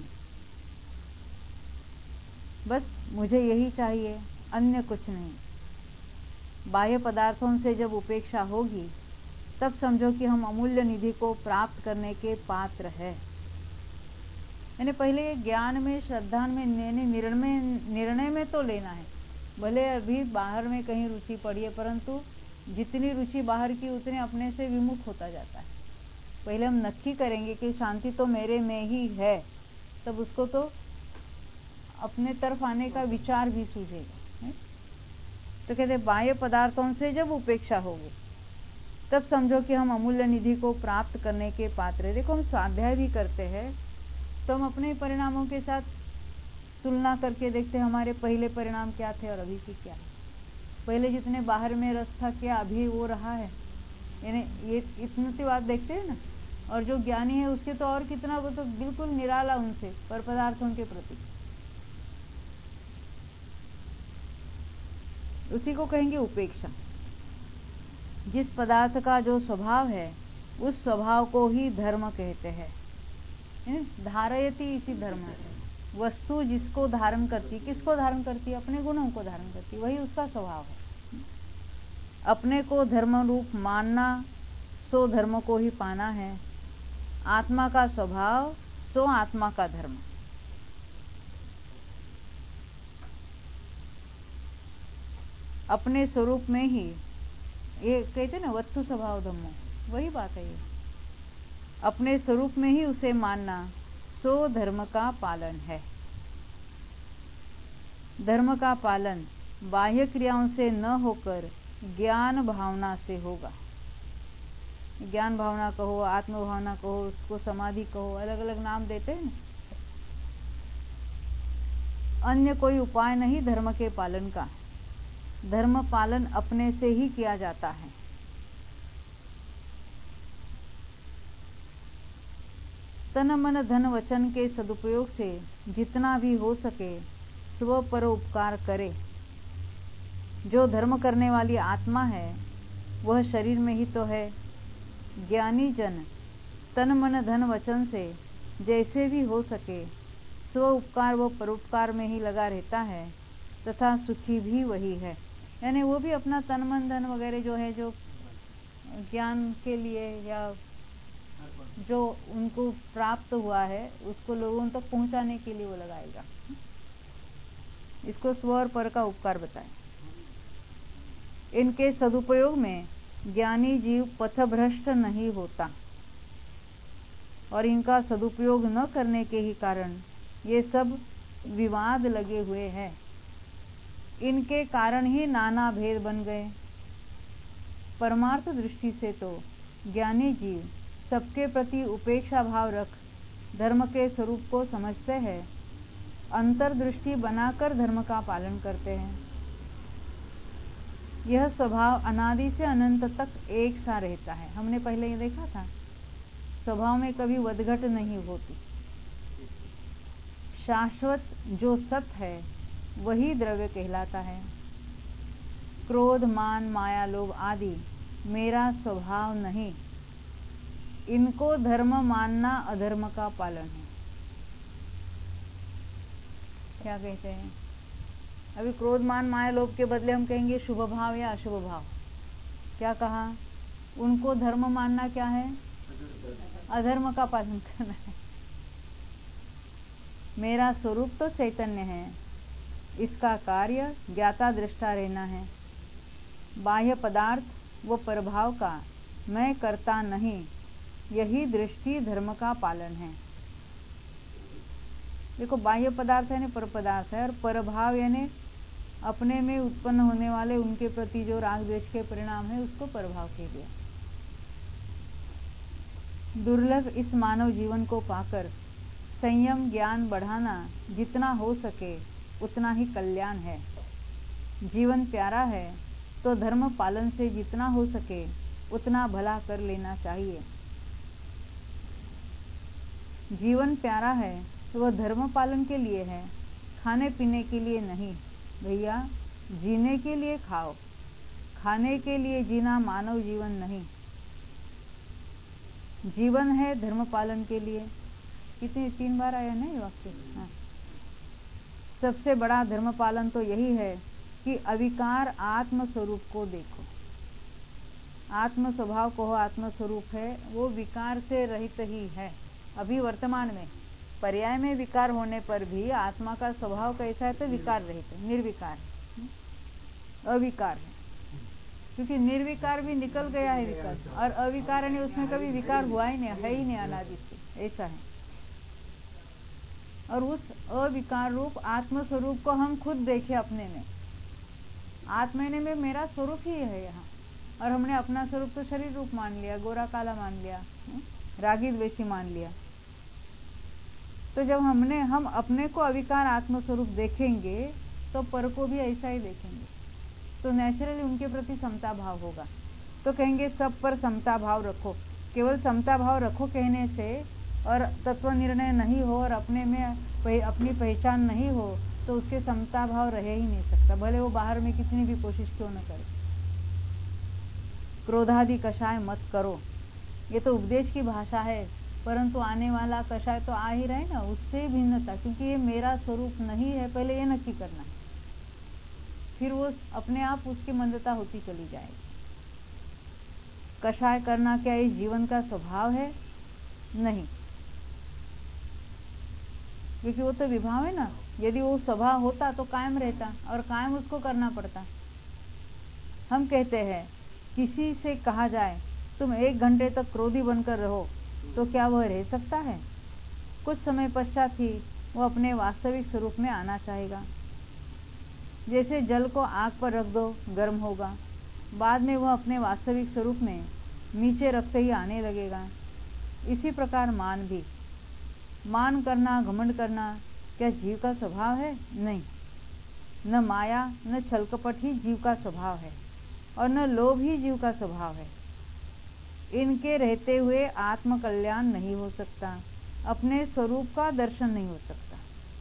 बस मुझे यही चाहिए, अन्य कुछ नहीं। बाह्य पदार्थों से जब उपेक्षा होगी तब समझो कि हम अमूल्य निधि को प्राप्त करने के पात्र हैं। यानी पहले ज्ञान में, श्रद्धा में, निर्णय में निर्णय में तो लेना है। भले अभी बाहर में कहीं रुचि पड़ी है, परंतु जितनी रुचि बाहर की उतने अपने से विमुख होता जाता है। पहले हम नक्की करेंगे कि शांति तो मेरे में ही है, तब उसको तो अपने तरफ आने का विचार भी सूझेगा। तो कहते बाह्य पदार्थों से जब उपेक्षा होगी तब समझो कि हम अमूल्य निधि को प्राप्त करने के पात्र हैं। देखो, हम स्वाध्याय भी करते हैं तो हम अपने परिणामों के साथ तुलना करके देखते हैं हमारे पहले परिणाम क्या थे और अभी की क्या है। पहले जितने बाहर में रस था, क्या अभी वो रहा है? यानी ये इतनी सी बात देखते हैं ना। और जो ज्ञानी है उसके तो और कितना, वो तो बिल्कुल निराला उनसे पर पदार्थों के प्रति। उसी को कहेंगे उपेक्षा। जिस पदार्थ का जो स्वभाव है उस स्वभाव को ही धर्म कहते हैं। धारयति इसी धर्म है। वस्तु जिसको धारण करती, किसको धारण करती? अपने गुणों को धारण करती, वही उसका स्वभाव है। अपने को धर्म रूप मानना सो धर्म को ही पाना है। आत्मा का स्वभाव सो आत्मा का धर्म। अपने स्वरूप में ही, ये कहते ना वस्तु स्वभाव धम्मो, वही बात है ये। अपने स्वरूप में ही उसे मानना सो धर्म का पालन है। धर्म का पालन बाह्य क्रियाओं से न होकर ज्ञान भावना से होगा। ज्ञान भावना कहो, आत्म भावना कहो, उसको समाधि कहो, अलग अलग नाम देते हैं। अन्य कोई उपाय नहीं धर्म के पालन का। धर्म पालन अपने से ही किया जाता है। तन मन धन वचन के सदुपयोग से जितना भी हो सके स्व पर उपकार करे। जो धर्म करने वाली आत्मा है वह शरीर में ही तो है। ज्ञानी जन तन मन धन वचन से जैसे भी हो सके स्व उपकार व परोपकार में ही लगा रहता है तथा सुखी भी वही है। यानी वो भी अपना तन मन धन वगैरह जो है, जो ज्ञान के लिए या जो उनको प्राप्त हुआ है उसको लोगों तक पहुंचाने के लिए वो लगाएगा। इसको स्व और पर का उपकार बताएं। इनके सदुपयोग में ज्ञानी जीव पथभ्रष्ट नहीं होता और इनका सदुपयोग न करने के ही कारण ये सब विवाद लगे हुए हैं। इनके कारण ही नाना भेद बन गए। परमार्थ दृष्टि से तो ज्ञानी जीव सबके प्रति उपेक्षा भाव रख धर्म के स्वरूप को समझते हैं, अंतर्दृष्टि बनाकर धर्म का पालन करते हैं। यह स्वभाव अनादि से अनंत तक एक सा रहता है। हमने पहले ये देखा था, स्वभाव में कभी वदघट नहीं होती। शाश्वत जो सत है वही द्रव्य कहलाता है। क्रोध, मान, माया, लोभ आदि मेरा स्वभाव नहीं, इनको धर्म मानना अधर्म का पालन है। क्या कहते हैं? अभी क्रोध, मान, माया, लोभ के बदले हम कहेंगे शुभ भाव या अशुभ भाव। क्या कहा? उनको धर्म मानना क्या है? अधर्म का पालन करना है। मेरा स्वरूप तो चैतन्य है, इसका कार्य ज्ञाता दृष्टा रहना है। बाह्य पदार्थ व प्रभाव का मैं करता नहीं, यही दृष्टि धर्म का पालन है। देखो, बाह्य पदार्थ यानी पर पदार्थ है, और प्रभाव यानी अपने में उत्पन्न होने वाले उनके प्रति जो राग द्वेष के परिणाम है उसको प्रभाव कह दिया। दुर्लभ इस मानव जीवन को पाकर संयम ज्ञान बढ़ाना जितना हो सके उतना ही कल्याण है। जीवन प्यारा है तो धर्म पालन से जितना हो सके उतना भला कर लेना चाहिए। जीवन प्यारा है तो वह धर्म पालन के लिए है, खाने पीने के लिए नहीं। भैया, जीने के लिए खाओ, खाने के लिए जीना मानव जीवन नहीं। जीवन है धर्म पालन के लिए। कितने तीन बार आया ना ये वाक्य? हाँ। सबसे बड़ा धर्म पालन तो यही है कि अविकार आत्म स्वरूप को देखो। आत्म स्वभाव को आत्म स्वरूप है, वो विकार से रहित ही है। अभी वर्तमान में पर्याय में विकार होने पर भी आत्मा का स्वभाव कैसा है? तो विकार रहित है, निर्विकार है, अविकार है। क्योंकि निर्विकार भी निकल गया है विकार, और अविकार यानी उसमें कभी विकार हुआ ही नहीं, है ही नहीं अनादि से, ऐसा है। और उस अविकार रूप आत्म स्वरूप को हम खुद देखे अपने में। आत्मा में मेरा स्वरूप ही है यहाँ, और हमने अपना स्वरूप तो शरीर रूप मान लिया, गोरा काला मान लिया, रागी द्वेषी मान लिया। तो जब हमने हम अपने को अविकार आत्म स्वरूप देखेंगे तो पर को भी ऐसा ही देखेंगे, तो नेचुरली उनके प्रति समता भाव होगा। तो कहेंगे सब पर समता भाव रखो। केवल समता भाव रखो कहने से और तत्व निर्णय नहीं हो और अपने में पह, अपनी पहचान नहीं हो तो उसके समता भाव रह ही नहीं सकता, भले वो बाहर में कितनी भी कोशिश क्यों न करे। क्रोधादि कषाय मत करो, ये तो उपदेश की भाषा है, परंतु आने वाला कषाय तो आ ही रहे ना, उससे भिन्नता, क्योंकि ये मेरा स्वरूप नहीं है, पहले ये नक्की करना है, फिर वो अपने आप उसकी मंदता होती चली जाएगी। कषाय करना क्या इस जीवन का स्वभाव है? नहीं, क्योंकि वो तो विभाव है ना। यदि वो स्वभाव होता तो कायम रहता, और कायम उसको करना पड़ता। हम कहते हैं किसी से कहा जाए तुम एक घंटे तक क्रोधी बनकर रहो, तो क्या वह रह सकता है? कुछ समय पश्चात ही वो अपने वास्तविक स्वरूप में आना चाहेगा। जैसे जल को आग पर रख दो, गर्म होगा, बाद में वह अपने वास्तविक स्वरूप में नीचे रखते ही आने लगेगा। इसी प्रकार मान भी, मान करना, घमंड करना क्या जीव का स्वभाव है? नहीं। न माया न छलकपट ही जीव का स्वभाव है, और न लोभ ही जीव का स्वभाव है। इनके रहते हुए आत्म कल्याण नहीं हो सकता, अपने स्वरूप का दर्शन नहीं हो सकता।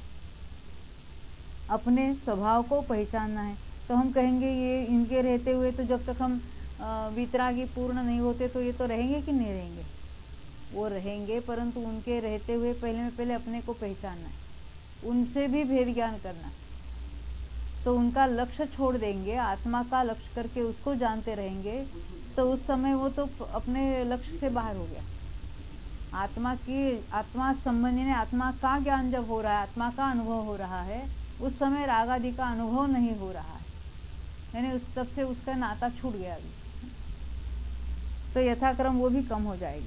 अपने स्वभाव को पहचानना है। तो हम कहेंगे ये इनके रहते हुए, तो जब तक हम वितरागी पूर्ण नहीं होते तो ये तो रहेंगे कि नहीं रहेंगे? वो रहेंगे, परंतु उनके रहते हुए पहले में पहले अपने को पहचानना है, उनसे भी भेद ज्ञान करना है। तो उनका लक्ष्य छोड़ देंगे, आत्मा का लक्ष्य करके उसको जानते रहेंगे, तो उस समय वो तो अपने लक्ष्य से बाहर हो गया। आत्मा की आत्मा संबंधी ने आत्मा का ज्ञान जब हो रहा है, आत्मा का अनुभव हो रहा है, उस समय राग आदि का अनुभव नहीं हो रहा है, यानी उस तब से उसका नाता छूट गया अभी। तो यथाक्रम वो भी कम हो जाएगा।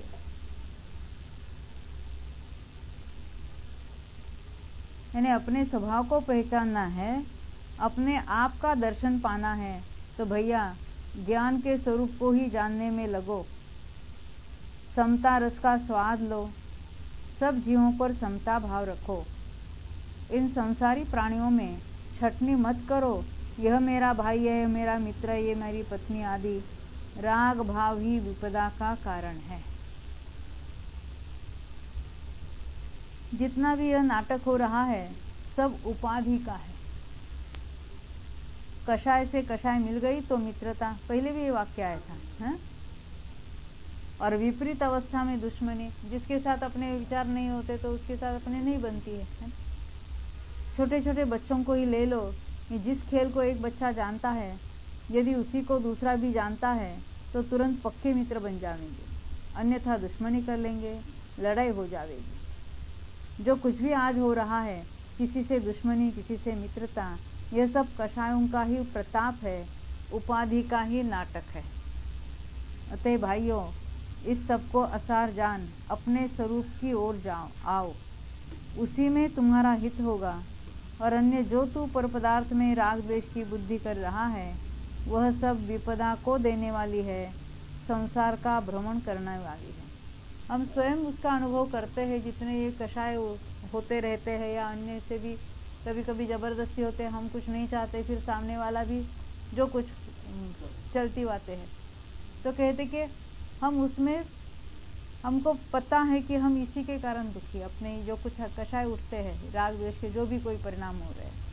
यानी अपने स्वभाव को पहचानना है, अपने आप का दर्शन पाना है, तो भैया ज्ञान के स्वरूप को ही जानने में लगो। समता रस का स्वाद लो, सब जीवों पर समता भाव रखो। इन संसारी प्राणियों में छटनी मत करो, यह मेरा भाई है, यह मेरा मित्र है, ये मेरी पत्नी आदि। राग भाव ही विपदा का कारण है। जितना भी यह नाटक हो रहा है सब उपाधि का है। कषाय से कषाय मिल गई तो मित्रता, पहले भी ये वाक्य आया था है? और विपरीत अवस्था में दुश्मनी, जिसके साथ अपने विचार नहीं होते तो उसके साथ अपने नहीं बनती है, है? छोटे छोटे बच्चों को ही ले लो, जिस खेल को एक बच्चा जानता है यदि उसी को दूसरा भी जानता है तो तुरंत पक्के मित्र बन जाएंगे, अन्यथा दुश्मनी कर लेंगे, लड़ाई हो जाएगी। जो कुछ भी आज हो रहा है, किसी से दुश्मनी किसी से मित्रता, यह सब कषायों का ही प्रताप है, उपाधि का ही नाटक है। अतः भाइयों, इस सब को असार जान अपने स्वरूप की ओर जाओ आओ, उसी में तुम्हारा हित होगा। और अन्य जो तू पर पदार्थ में राग द्वेष की बुद्धि कर रहा है वह सब विपदा को देने वाली है, संसार का भ्रमण करने वाली है। हम स्वयं उसका अनुभव करते हैं, जितने ये कषाय होते रहते हैं या अन्य से भी कभी कभी जबरदस्ती होते हैं, हम कुछ नहीं चाहते, फिर सामने वाला भी जो कुछ चलती बातें हैं तो कहते कि हम उसमें, हमको पता है कि हम इसी के कारण दुखी, अपने जो कुछ कषाय उठते हैं राग द्वेष के, जो भी कोई परिणाम हो रहे हैं।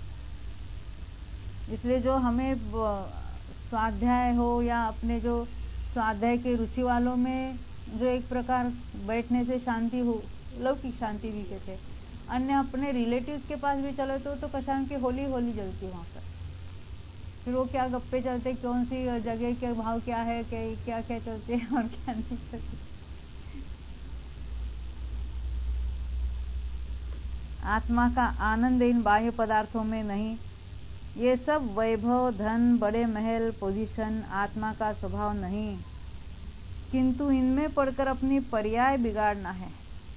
इसलिए जो हमें स्वाध्याय हो या अपने जो स्वाध्याय के रुचि वालों में जो एक प्रकार बैठने से शांति हो, लौकिक शांति भी कहते हैं, अन्य अपने रिलेटिव्स के पास भी चले तो तो कषायों की होली होली जलती वहाँ पर। फिर वो क्या गप्पे चलते, कौन सी जगह के भाव क्या है, क्या क्या चलते हैं और क्या नहीं चलते। आत्मा का आनंद इन बाह्य पदार्थों में नहीं। ये सब वैभव, धन, बड़े महल, पोजीशन आत्मा का स्वभाव नहीं, किंतु इनमें पड़कर अपनी पर्याय बिगाड़ना है।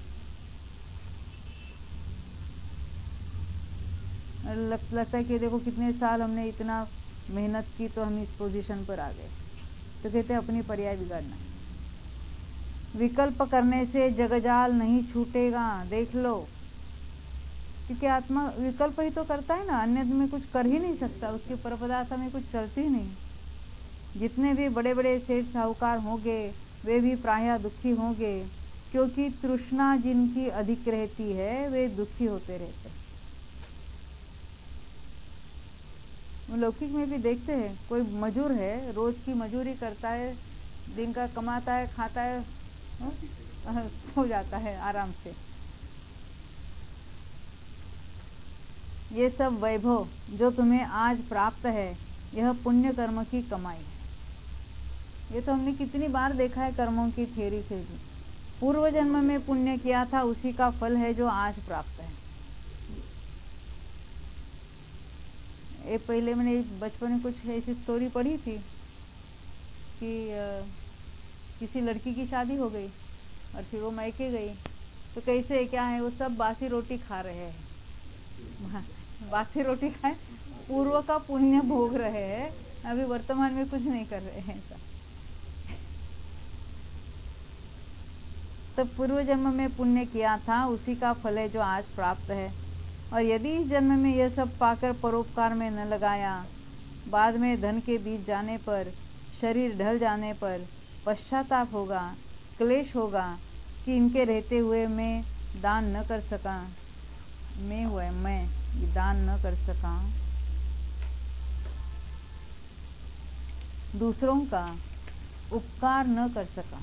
लगता है कि देखो कितने साल हमने इतना मेहनत की तो हम इस पोजीशन पर आ गए, तो कहते हैं अपनी पर्याय बिगाड़ना है। विकल्प करने से जगजाल नहीं छूटेगा, देख लो, क्योंकि आत्मा विकल्प ही तो करता है ना, अन्य में कुछ कर ही नहीं सकता, उसके परपदार्थ में कुछ चलती ही नहीं। जितने भी बड़े बड़े सेठ साहूकार होंगे वे भी प्रायः दुखी होंगे, क्योंकि तृष्णा जिनकी अधिक रहती है वे दुखी होते रहते हैं। लौकिक में भी देखते हैं, कोई मजूर है, रोज की मजूरी करता है, दिन का कमाता है, खाता है, हो जाता है आराम से। ये सब वैभव जो तुम्हें आज प्राप्त है यह पुण्य कर्म की कमाई है। ये तो हमने कितनी बार देखा है कर्मों की थ्योरी से भी। पूर्व जन्म में पुण्य किया था उसी का फल है जो आज प्राप्त है। ये पहले मैंने बचपन में कुछ ऐसी स्टोरी पढ़ी थी कि आ, किसी लड़की की शादी हो गई और फिर वो मायके गई, तो कैसे क्या है, वो सब बासी रोटी खा रहे हैं, बासी रोटी खाए, पूर्व का पुण्य भोग रहे हैं, अभी वर्तमान में कुछ नहीं कर रहे हैं ऐसा। तो पूर्व जन्म में पुण्य किया था उसी का फल है जो आज प्राप्त है। और यदि इस जन्म में यह सब पाकर परोपकार में न लगाया, बाद में धन के बीच जाने पर, शरीर ढल जाने पर पश्चाताप होगा, क्लेश होगा कि इनके रहते हुए मैं दान न कर सका, मैं हुआ मैं दान न कर सका, दूसरों का उपकार न कर सका।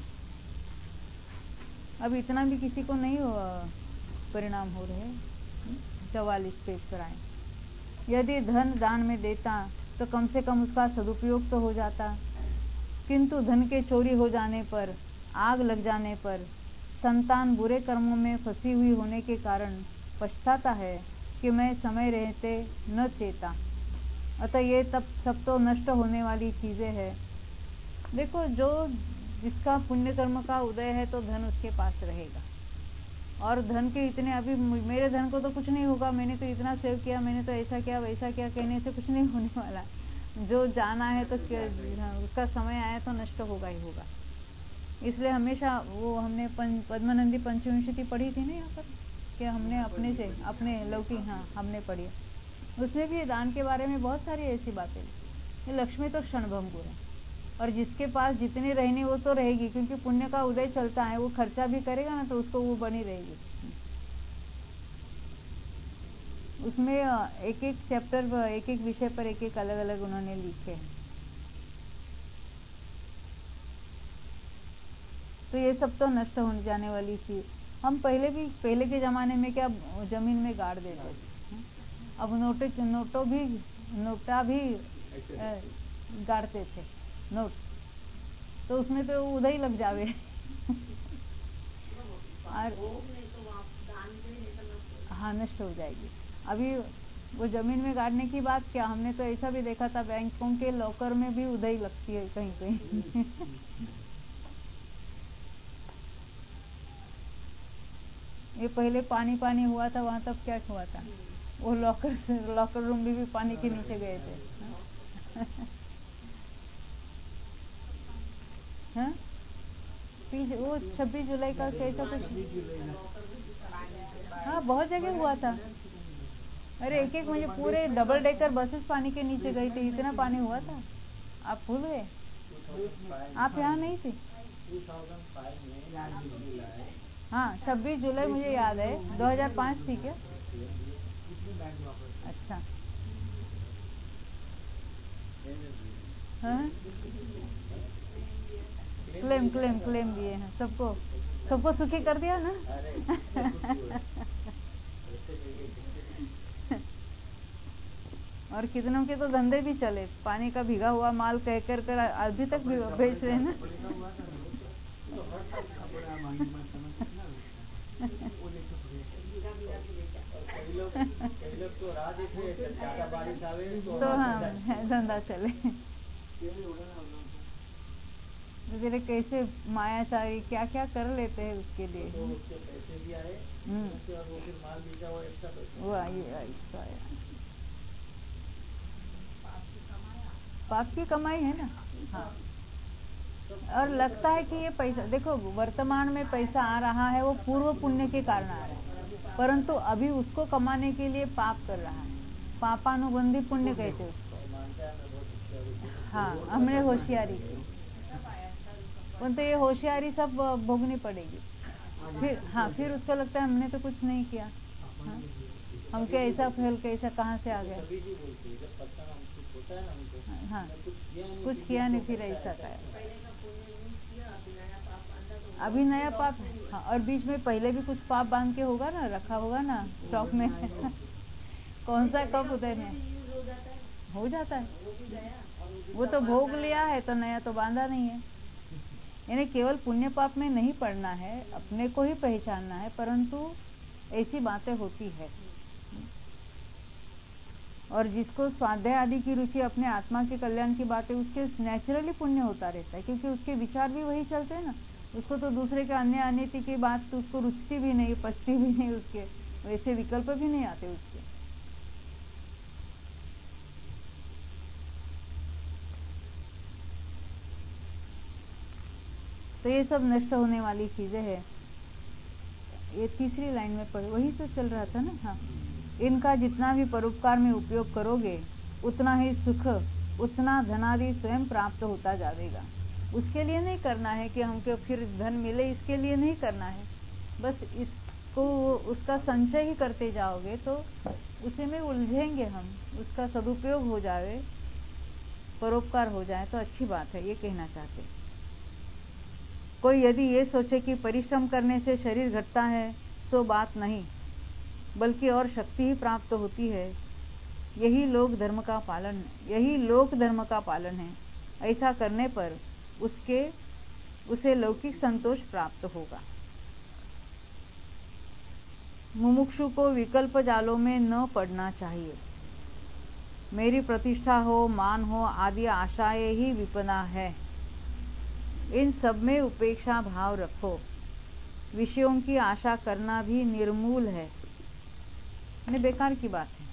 अब इतना भी किसी को नहीं परिणाम हो रहे। चौवालीस पेज पर आए, यदि धन दान में देता तो कम से कम उसका सदुपयोग तो हो जाता, किंतु धन के चोरी हो जाने पर, आग लग जाने पर, संतान बुरे कर्मों में फंसी हुई होने के कारण पछताता है कि मैं समय रहते न चेता। अतः ये तब सब तो नष्ट होने वाली चीजें हैं। देखो, जो जिसका पुण्य कर्म का उदय है तो धन उसके पास रहेगा, और धन के इतने, अभी मेरे धन को तो कुछ नहीं होगा, मैंने तो इतना सेव किया, मैंने तो ऐसा किया वैसा किया, कहने से कुछ नहीं होने वाला। जो जाना है तो उसका समय आया तो नष्ट होगा ही होगा। इसलिए हमेशा वो हमने पद्मानंदी पंचविंशति पढ़ी थी ना यहाँ पर, कि हमने अपने से अपने लौकिक, हाँ हमने पढ़ी, उसमें भी दान के बारे में बहुत सारी ऐसी बातें। ये लक्ष्मी तो क्षणभंगुर है, और जिसके पास जितनी रहनी वो तो रहेगी, क्योंकि पुण्य का उदय चलता है, वो खर्चा भी करेगा ना तो उसको वो बनी रहेगी। उसमें एक एक चैप्टर, एक एक विषय पर एक एक अलग अलग उन्होंने लिखे हैं। तो ये सब तो नष्ट होने जाने वाली चीज। हम पहले भी, पहले के जमाने में क्या जमीन में गाड़ देते थे, अब नोटे नोटों भी नोटा भी गाड़ते थे नोट, तो उसमें तो उधर ही लग जावे। और हाँ, नष्ट हो जाएगी। अभी वो जमीन में गाड़ने की बात क्या, हमने तो ऐसा भी देखा था बैंकों के लॉकर में भी उधर ही लगती है कहीं कहीं। ये पहले पानी पानी हुआ था वहाँ, तब क्या हुआ था, वो लॉकर लॉकर रूम भी, भी पानी के नीचे गए थे। हाँ, वो छब्बीस जुलाई का कैसा कुछ, हाँ बहुत जगह हुआ था। अरे एक एक मुझे पूरे डबल डेकर बसेस पानी के नीचे गई थी, इतना पानी हुआ था। आप भूल गए, आप यहाँ नहीं थे। हाँ, छब्बीस जुलाई मुझे याद है, दो हज़ार पाँच थी क्या? अच्छा, हाँ, क्लेम क्लेम क्लेम दिए हैं सबको, सबको सुखी कर दिया ना। और कितनों के तो धंधे भी चले, पानी का भीगा हुआ माल कह कर कर अभी तक भी बेच रहे हैं ना। तो हाँ, धंधा चले। जरा कैसे मायाचारी क्या क्या कर लेते हैं उसके लिए, तो उसके पैसे भी आए, वो फिर माल बेचा, वो एक्स्ट्रा पैसे, वो आई एक्स्ट्रा आया, पाप की कमाई है ना। हाँ, और लगता है कि ये पैसा, देखो वर्तमान में पैसा आ रहा है वो पूर्व पुण्य के कारण आ रहा है, परंतु अभी उसको कमाने के लिए पाप कर रहा है, पापानुबंधी पुण्य कहते हैं उसको। हाँ, हमने होशियारी की, परंतु ये होशियारी सब भोगनी पड़ेगी फिर। हाँ, फिर उसको लगता है हमने तो कुछ नहीं किया, हाँ? हम क्या ऐसा फैल कैसा कहाँ से आ गया। हाँ, कुछ किया नहीं, फिर ऐसा था, अभी नया पाप। हाँ, और बीच में पहले भी कुछ पाप बांध के होगा ना, रखा होगा ना स्टॉक में। कौन सा कब उधर में हो जाता है, वो तो भोग लिया है, तो नया तो बांधा नहीं है। यानी केवल पुण्य पाप में नहीं पड़ना है, अपने को ही पहचानना है, परंतु ऐसी बातें होती है। और जिसको स्वाध्याय आदि की रुचि, अपने आत्मा के कल्याण की बातें, उसके नेचुरली पुण्य होता रहता है, क्योंकि उसके विचार भी वही चलते हैं ना। उसको तो दूसरे के अन्य अनिति की बात तो उसको रुचती भी नहीं, पचती भी नहीं, उसके वैसे विकल्प भी नहीं आते उसके। तो ये सब नष्ट होने वाली चीजें हैं। ये तीसरी लाइन में पढ़, वही तो चल रहा था ना। हाँ, इनका जितना भी परोपकार में उपयोग करोगे उतना ही सुख, उतना धनादि स्वयं प्राप्त होता जाएगा। उसके लिए नहीं करना है कि हमको फिर धन मिले, इसके लिए नहीं करना है, बस इसको उसका संचय ही करते जाओगे तो उसी में उलझेंगे हम। उसका सदुपयोग हो जाए, परोपकार हो जाए तो अच्छी बात है, ये कहना चाहते। कोई यदि ये सोचे कि परिश्रम करने से शरीर घटता है, सो बात नहीं, बल्कि और शक्ति ही प्राप्त होती है। यही लोक धर्म का पालन यही लोक धर्म का पालन है। ऐसा करने पर उसके उसे लौकिक संतोष प्राप्त होगा। मुमुक्षु को विकल्प जालों में न पड़ना चाहिए। मेरी प्रतिष्ठा हो, मान हो आदि आशाएं ही विपना है। इन सब में उपेक्षा भाव रखो। विषयों की आशा करना भी निर्मूल है, यानी बेकार की बात है।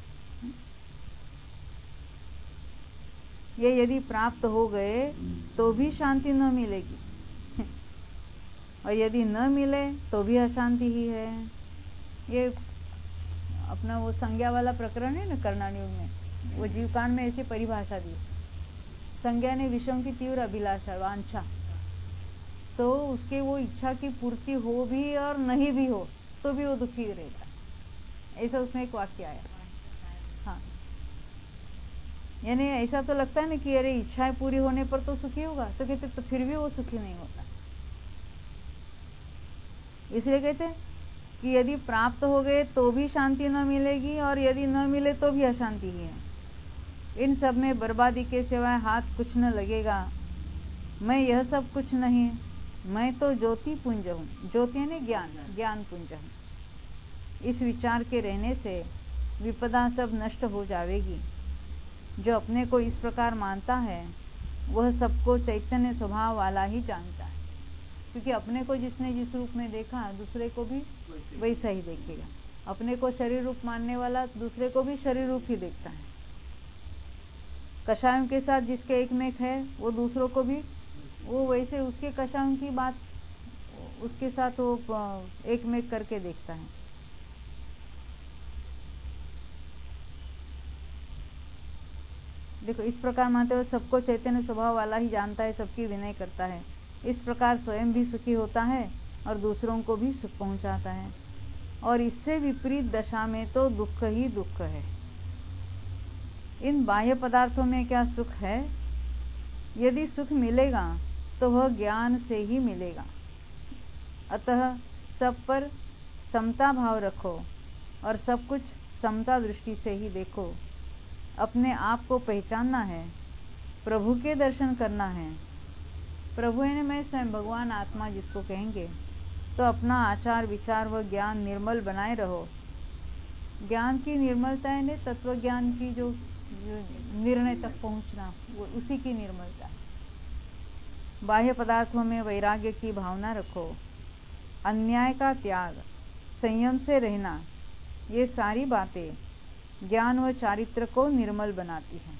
ये यदि प्राप्त हो गए तो भी शांति न मिलेगी, और यदि न मिले तो भी अशांति ही है। ये अपना वो संज्ञा वाला प्रकरण है ना कर्णाण योग में, वो जीवकांड में ऐसी परिभाषा दी। संज्ञा ने विषयों की तीव्र अभिलाषा, वांछा, तो उसके वो इच्छा की पूर्ति हो भी और नहीं भी हो तो भी वो दुखी रहेगा, ऐसा उसमें एक वाक्य आया। यानी ऐसा तो लगता है ना कि अरे इच्छाएं पूरी होने पर तो सुखी होगा, तो कहते तो फिर भी वो सुखी नहीं होता। इसलिए कहते हैं कि यदि प्राप्त हो गए तो भी शांति न मिलेगी और यदि न मिले तो भी अशांति ही है। इन सब में बर्बादी के सिवाय हाथ कुछ न लगेगा। मैं यह सब कुछ नहीं, मैं तो ज्योति पुंज हूँ। ज्योति यानी ज्ञान, ज्ञान पुंज हूँ। इस विचार के रहने से विपदा सब नष्ट हो जाएगी। जो अपने को इस प्रकार मानता है वह सबको चैतन्य स्वभाव वाला ही जानता है, क्योंकि अपने को जिसने जिस रूप में देखा दूसरे को भी वैसा ही देखेगा। अपने को शरीर रूप मानने वाला दूसरे को भी शरीर रूप ही देखता है। कषायों के साथ जिसके एक में है वो दूसरों को भी वो वैसे उसके कषायों की बात उसके साथ वो एक में करके देखता है। देखो, इस प्रकार मानते हुए सबको चैतन्य स्वभाव वाला ही जानता है, सबकी विनय करता है। इस प्रकार स्वयं भी सुखी होता है और दूसरों को भी सुख पहुंचाता है। और इससे विपरीत दशा में तो दुख ही दुख है। इन बाह्य पदार्थों में क्या सुख है? यदि सुख मिलेगा तो वह ज्ञान से ही मिलेगा। अतः सब पर समता भाव रखो और सब कुछ समता दृष्टि से ही देखो। अपने आप को पहचानना है, प्रभु के दर्शन करना है। प्रभु यानी मैं स्वयं, भगवान आत्मा जिसको कहेंगे। तो अपना आचार विचार व ज्ञान निर्मल बनाए रहो। ज्ञान की निर्मलता है तत्व ज्ञान की जो निर्णय तक पहुंचना, वो उसी की निर्मलता है। बाह्य पदार्थों में वैराग्य की भावना रखो। अन्याय का त्याग, संयम से रहना, ये सारी बातें ज्ञान व चारित्र को निर्मल बनाती हैं।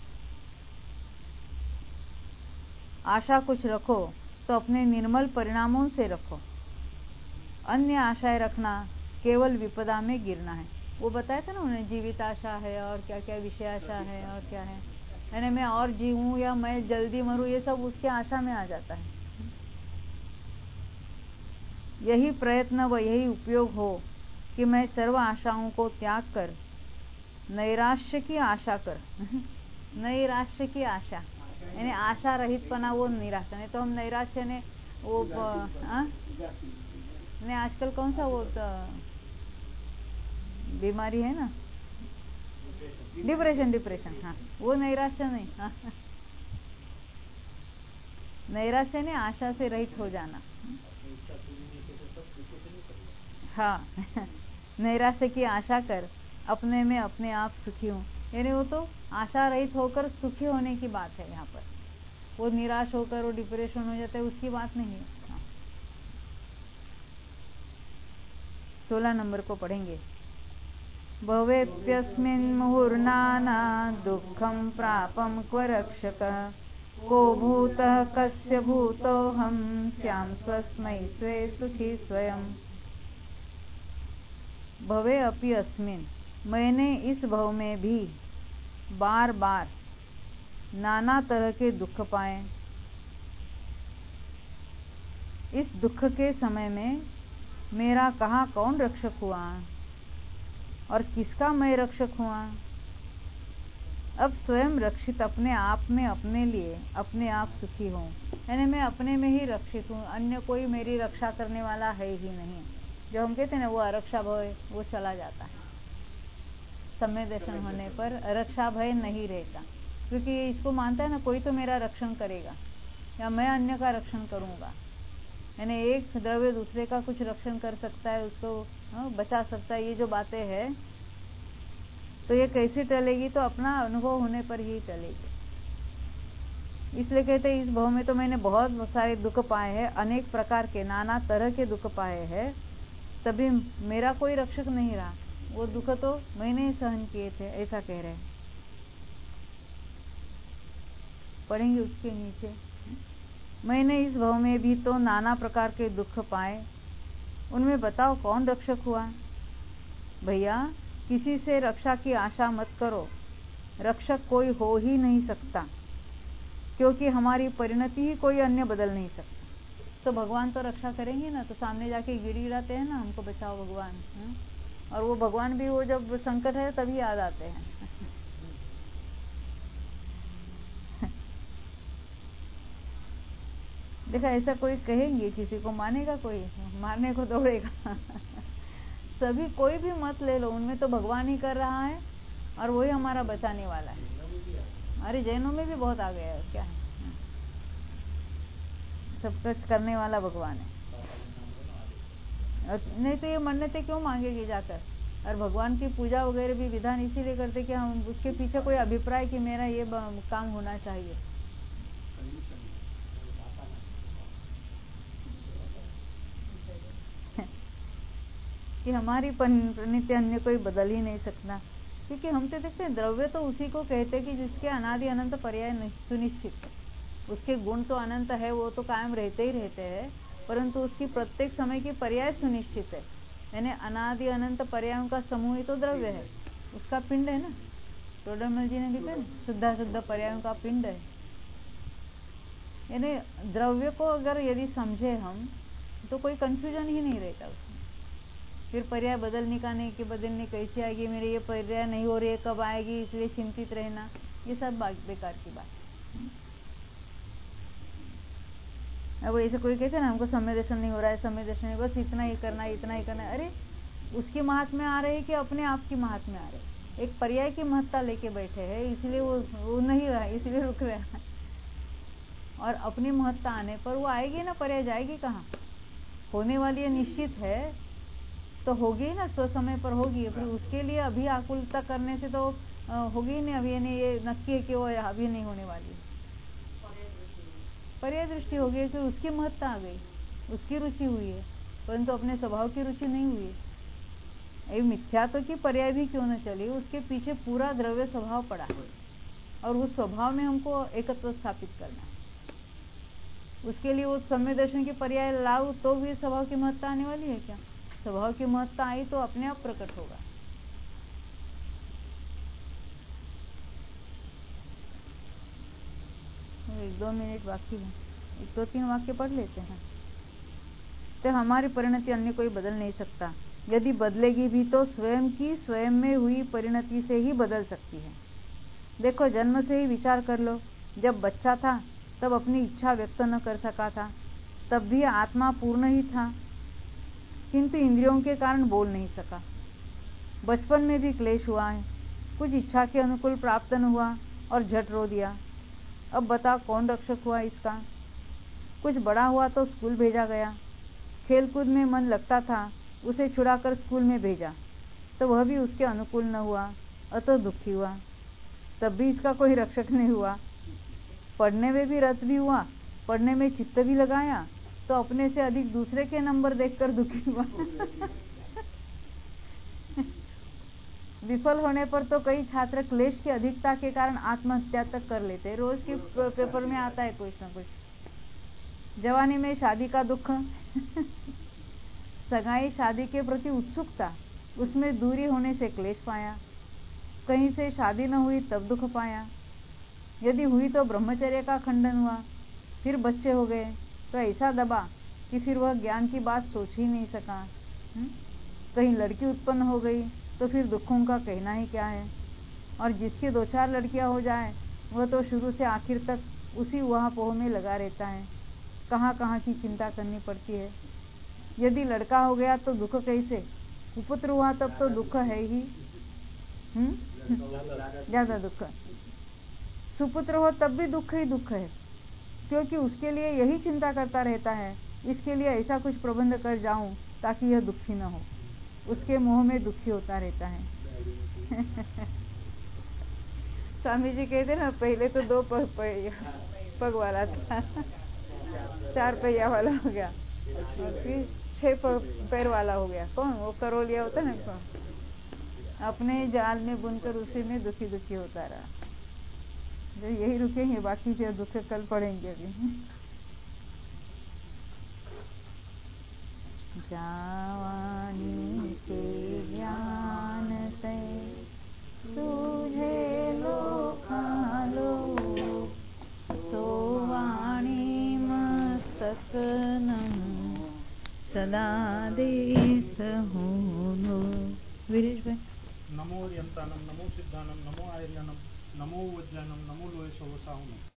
आशा कुछ रखो तो अपने निर्मल परिणामों से रखो। अन्य आशाएं रखना केवल विपदा में गिरना है। वो बताया था ना उन्हें, जीवित आशा है और क्या क्या विषय आशा है और क्या है, यानी मैं और जीऊं या मैं जल्दी मरूं, ये सब उसके आशा में आ जाता है। यही प्रयत्न व यही उपयोग हो कि मैं सर्व आशाओं को त्याग कर नैराश्य की आशा कर नैराश्य की आशा यानी आशा रहित पना, वो निराशा। नहीं तो हम नैराश्य ने वो नहीं, आजकल कौन सा वो बीमारी है ना, डिप्रेशन डिप्रेशन हाँ, वो नैराश्य नहीं। हाँ, नैराश्य ने आशा से रहित हो जाना। हाँ नैराश्य की आशा कर अपने में अपने आप सुखी हूँ, यानी वो तो आशा रहित होकर सुखी होने की बात है। यहाँ पर वो निराश होकर वो डिप्रेशन हो जाता है, उसकी बात नहीं है। हाँ। सोलह नंबर को पढ़ेंगे। भवेप्यस्मिन् मुहुर्नाना दुःखं प्रापं क्व रक्षक को भूतः कस्य भूतोऽहं स्याम स्वस्मै स्वे सुखी स्वयं। भवे अपि अस्मिन्, मैंने इस भव में भी बार बार नाना तरह के दुख पाए। इस दुख के समय में मेरा कहाँ कौन रक्षक हुआ और किसका मैं रक्षक हुआ? अब स्वयं रक्षित अपने आप में अपने लिए अपने आप सुखी हूँ, यानी मैं अपने में ही रक्षित हूँ, अन्य कोई मेरी रक्षा करने वाला है ही नहीं। जो हम कहते हैं ना वो अरक्षा भय, वो चला जाता है। सम्यक दर्शन होने पर रक्षा भय नहीं रहता, क्योंकि इसको मानता है ना कोई तो मेरा रक्षण करेगा या मैं अन्य का रक्षण करूंगा। यानी एक द्रव्य दूसरे का कुछ रक्षण कर सकता है, उसको हाँ, बचा सकता है। ये जो बातें हैं तो ये कैसे टलेगी? तो अपना अनुभव होने पर ही टलेगी। इसलिए कहते हैं इस भव में तो मैंने बहुत सारे दुख पाए हैं, अनेक प्रकार के नाना तरह के दुख पाए हैं, तभी मेरा कोई रक्षक नहीं रहा। वो दुख तो मैंने सहन किए थे, ऐसा कह रहे हैं। पढ़ेंगे उसके नीचे, मैंने इस भव में भी तो नाना प्रकार के दुख पाए, उनमें बताओ कौन रक्षक हुआ? भैया किसी से रक्षा की आशा मत करो, रक्षक कोई हो ही नहीं सकता, क्योंकि हमारी परिणति ही कोई अन्य बदल नहीं सकता। तो भगवान तो रक्षा करेंगे ना, तो सामने जाके गिड़गिड़ाते हैं ना, हमको बचाओ भगवान है? और वो भगवान भी वो जब संकट है तभी याद आते हैं। देखा, ऐसा कोई कहेंगे किसी को, मानेगा कोई? मारने को दौड़ेगा। सभी कोई भी मत ले लो, उनमें तो भगवान ही कर रहा है और वही हमारा बचाने वाला है। अरे जैनों में भी बहुत आ गया है, क्या है, सब कुछ करने वाला भगवान है। नहीं तो ये मन्नतें क्यों मांगेगी जाकर? और भगवान की पूजा वगैरह भी विधान इसीलिए करते कि हम उसके पीछे कोई अभिप्राय कि मेरा ये काम होना चाहिए। कि हमारी परिणति अन्य कोई बदल ही नहीं सकता, क्योंकि हम तो देखते हैं द्रव्य तो उसी को कहते हैं कि जिसके अनादि अनंत पर्याय सुनिश्चित है। उसके गुण तो अनंत है, वो तो कायम रहते ही रहते हैं, परंतु उसकी प्रत्येक समय की पर्याय सुनिश्चित है। यानी अनादि अनंत पर्यायों का समूह ही तो द्रव्य है, उसका पिंड है ना। टोडरमल जी ने लिखा ना, शुद्ध शुद्ध पर्यायों का पिंड है। यानी द्रव्य को अगर यदि समझे हम तो कोई कंफ्यूजन ही नहीं रहता उसमें। फिर पर्याय बदलने का नहीं कि बदलने कैसे आएगी, मेरे ये पर्याय नहीं हो रही है, कब आएगी, इसलिए चिंतित रहना, ये सब बेकार की बात। अब ऐसे कोई कहते ना हमको समय दर्शन नहीं हो रहा है, समय दर्शन नहीं, बस इतना ही करना है, इतना ही करना है। अरे उसकी महात्म्य आ रही है कि अपने आप की महात्म्य आ रही? एक पर्याय की महत्ता लेके बैठे हैं, इसलिए वो वो नहीं रहा, इसलिए रुक रहा है। और अपनी महत्ता आने पर वो आएगी ना, पर्याय जाएगी कहाँ? होने वाली है, निश्चित है तो होगी ना, स्व समय पर होगी। फिर उसके लिए अभी आकुलता करने से तो होगी नहीं। अभी नहीं, ये नक्की है कि वो अभी नहीं होने वाली, पर्याय दृष्टि हो गई, फिर उसकी महत्ता आ गई, उसकी रुचि हुई है, परंतु अपने स्वभाव की रुचि नहीं हुई है। ये मिथ्या तो की पर्याय भी क्यों न चली, उसके पीछे पूरा द्रव्य स्वभाव पड़ा और उस स्वभाव में हमको एकत्व स्थापित करना है। उसके लिए वो समय दर्शन की पर्याय लाऊ तो भी स्वभाव की महत्ता आने वाली है क्या? स्वभाव की महत्ता आई तो अपने आप प्रकट होगा। एक दो मिनट बाकी है, एक दो तीन वाक्य पढ़ लेते हैं। तो हमारी परिणति अन्य कोई बदल नहीं सकता, यदि बदलेगी भी तो स्वयं की स्वयं में हुई परिणति से ही बदल सकती है। देखो, जन्म से ही विचार कर लो, जब बच्चा था तब अपनी इच्छा व्यक्त न कर सका था, तब भी आत्मा पूर्ण ही था, किंतु इंद्रियों के कारण बोल नहीं सका। बचपन में भी क्लेश हुआ है, कुछ इच्छा के अनुकूल प्राप्त न हुआ और झट रो दिया। अब बता कौन रक्षक हुआ इसका? कुछ बड़ा हुआ तो स्कूल भेजा गया, खेलकूद में मन लगता था, उसे छुड़ाकर स्कूल में भेजा तो वह भी उसके अनुकूल न हुआ, अतः दुखी हुआ, तब भी इसका कोई रक्षक नहीं हुआ। पढ़ने में भी रत भी हुआ, पढ़ने में चित्त भी लगाया तो अपने से अधिक दूसरे के नंबर देखकर दुखी हुआ। विफल होने पर तो कई छात्र क्लेश की अधिकता के कारण आत्महत्या तक कर लेते हैं। रोज के पेपर में आता है कुछ न कुछ। जवानी में शादी का दुख, सगाई शादी के प्रति उत्सुकता, उसमें दूरी होने से क्लेश पाया, कहीं से शादी न हुई तब दुख पाया, यदि हुई तो ब्रह्मचर्य का खंडन हुआ, फिर बच्चे हो गए तो ऐसा दबा कि फिर वह ज्ञान की बात सोच ही नहीं सका। हुँ? कहीं लड़की उत्पन्न हो गई तो फिर दुखों का कहना ही क्या है, और जिसकी दो चार लड़कियां हो जाए वह तो शुरू से आखिर तक उसी वहाँ पोह में लगा रहता है, कहाँ कहाँ की चिंता करनी पड़ती है। यदि लड़का हो गया तो दुख कैसे, कुपुत्र हुआ तब तो दुख है ही, ज्यादा दुख। सुपुत्र हो तब भी दुख ही दुख है, क्योंकि उसके लिए यही चिंता करता रहता है, इसके लिए ऐसा कुछ प्रबंध कर जाऊं ताकि यह दुखी न हो, उसके मोह में दुखी होता रहता है। स्वामी जी कहते ना, पहले तो दो पग पग वाला था, चार पहिया वाला हो गया, और फिर छह पैर वाला हो गया। कौन? वो करोलिया होता ना, कौन? अपने जाल में बुनकर उसी में दुखी दुखी होता रहा। जो यही रुकेंगे, बाकी जो दुख कल पड़ेंगे अभी। जावानी के ज्ञान से तुझे लोकालो, सोवाणी मस्तक नमो सदा देत हो। वीरेश भाई, नमो यंतानम, नमो सिद्धानम, नमो आर्यानम, नमो वज्रानम, नमो लोहे सोवसाहुनम।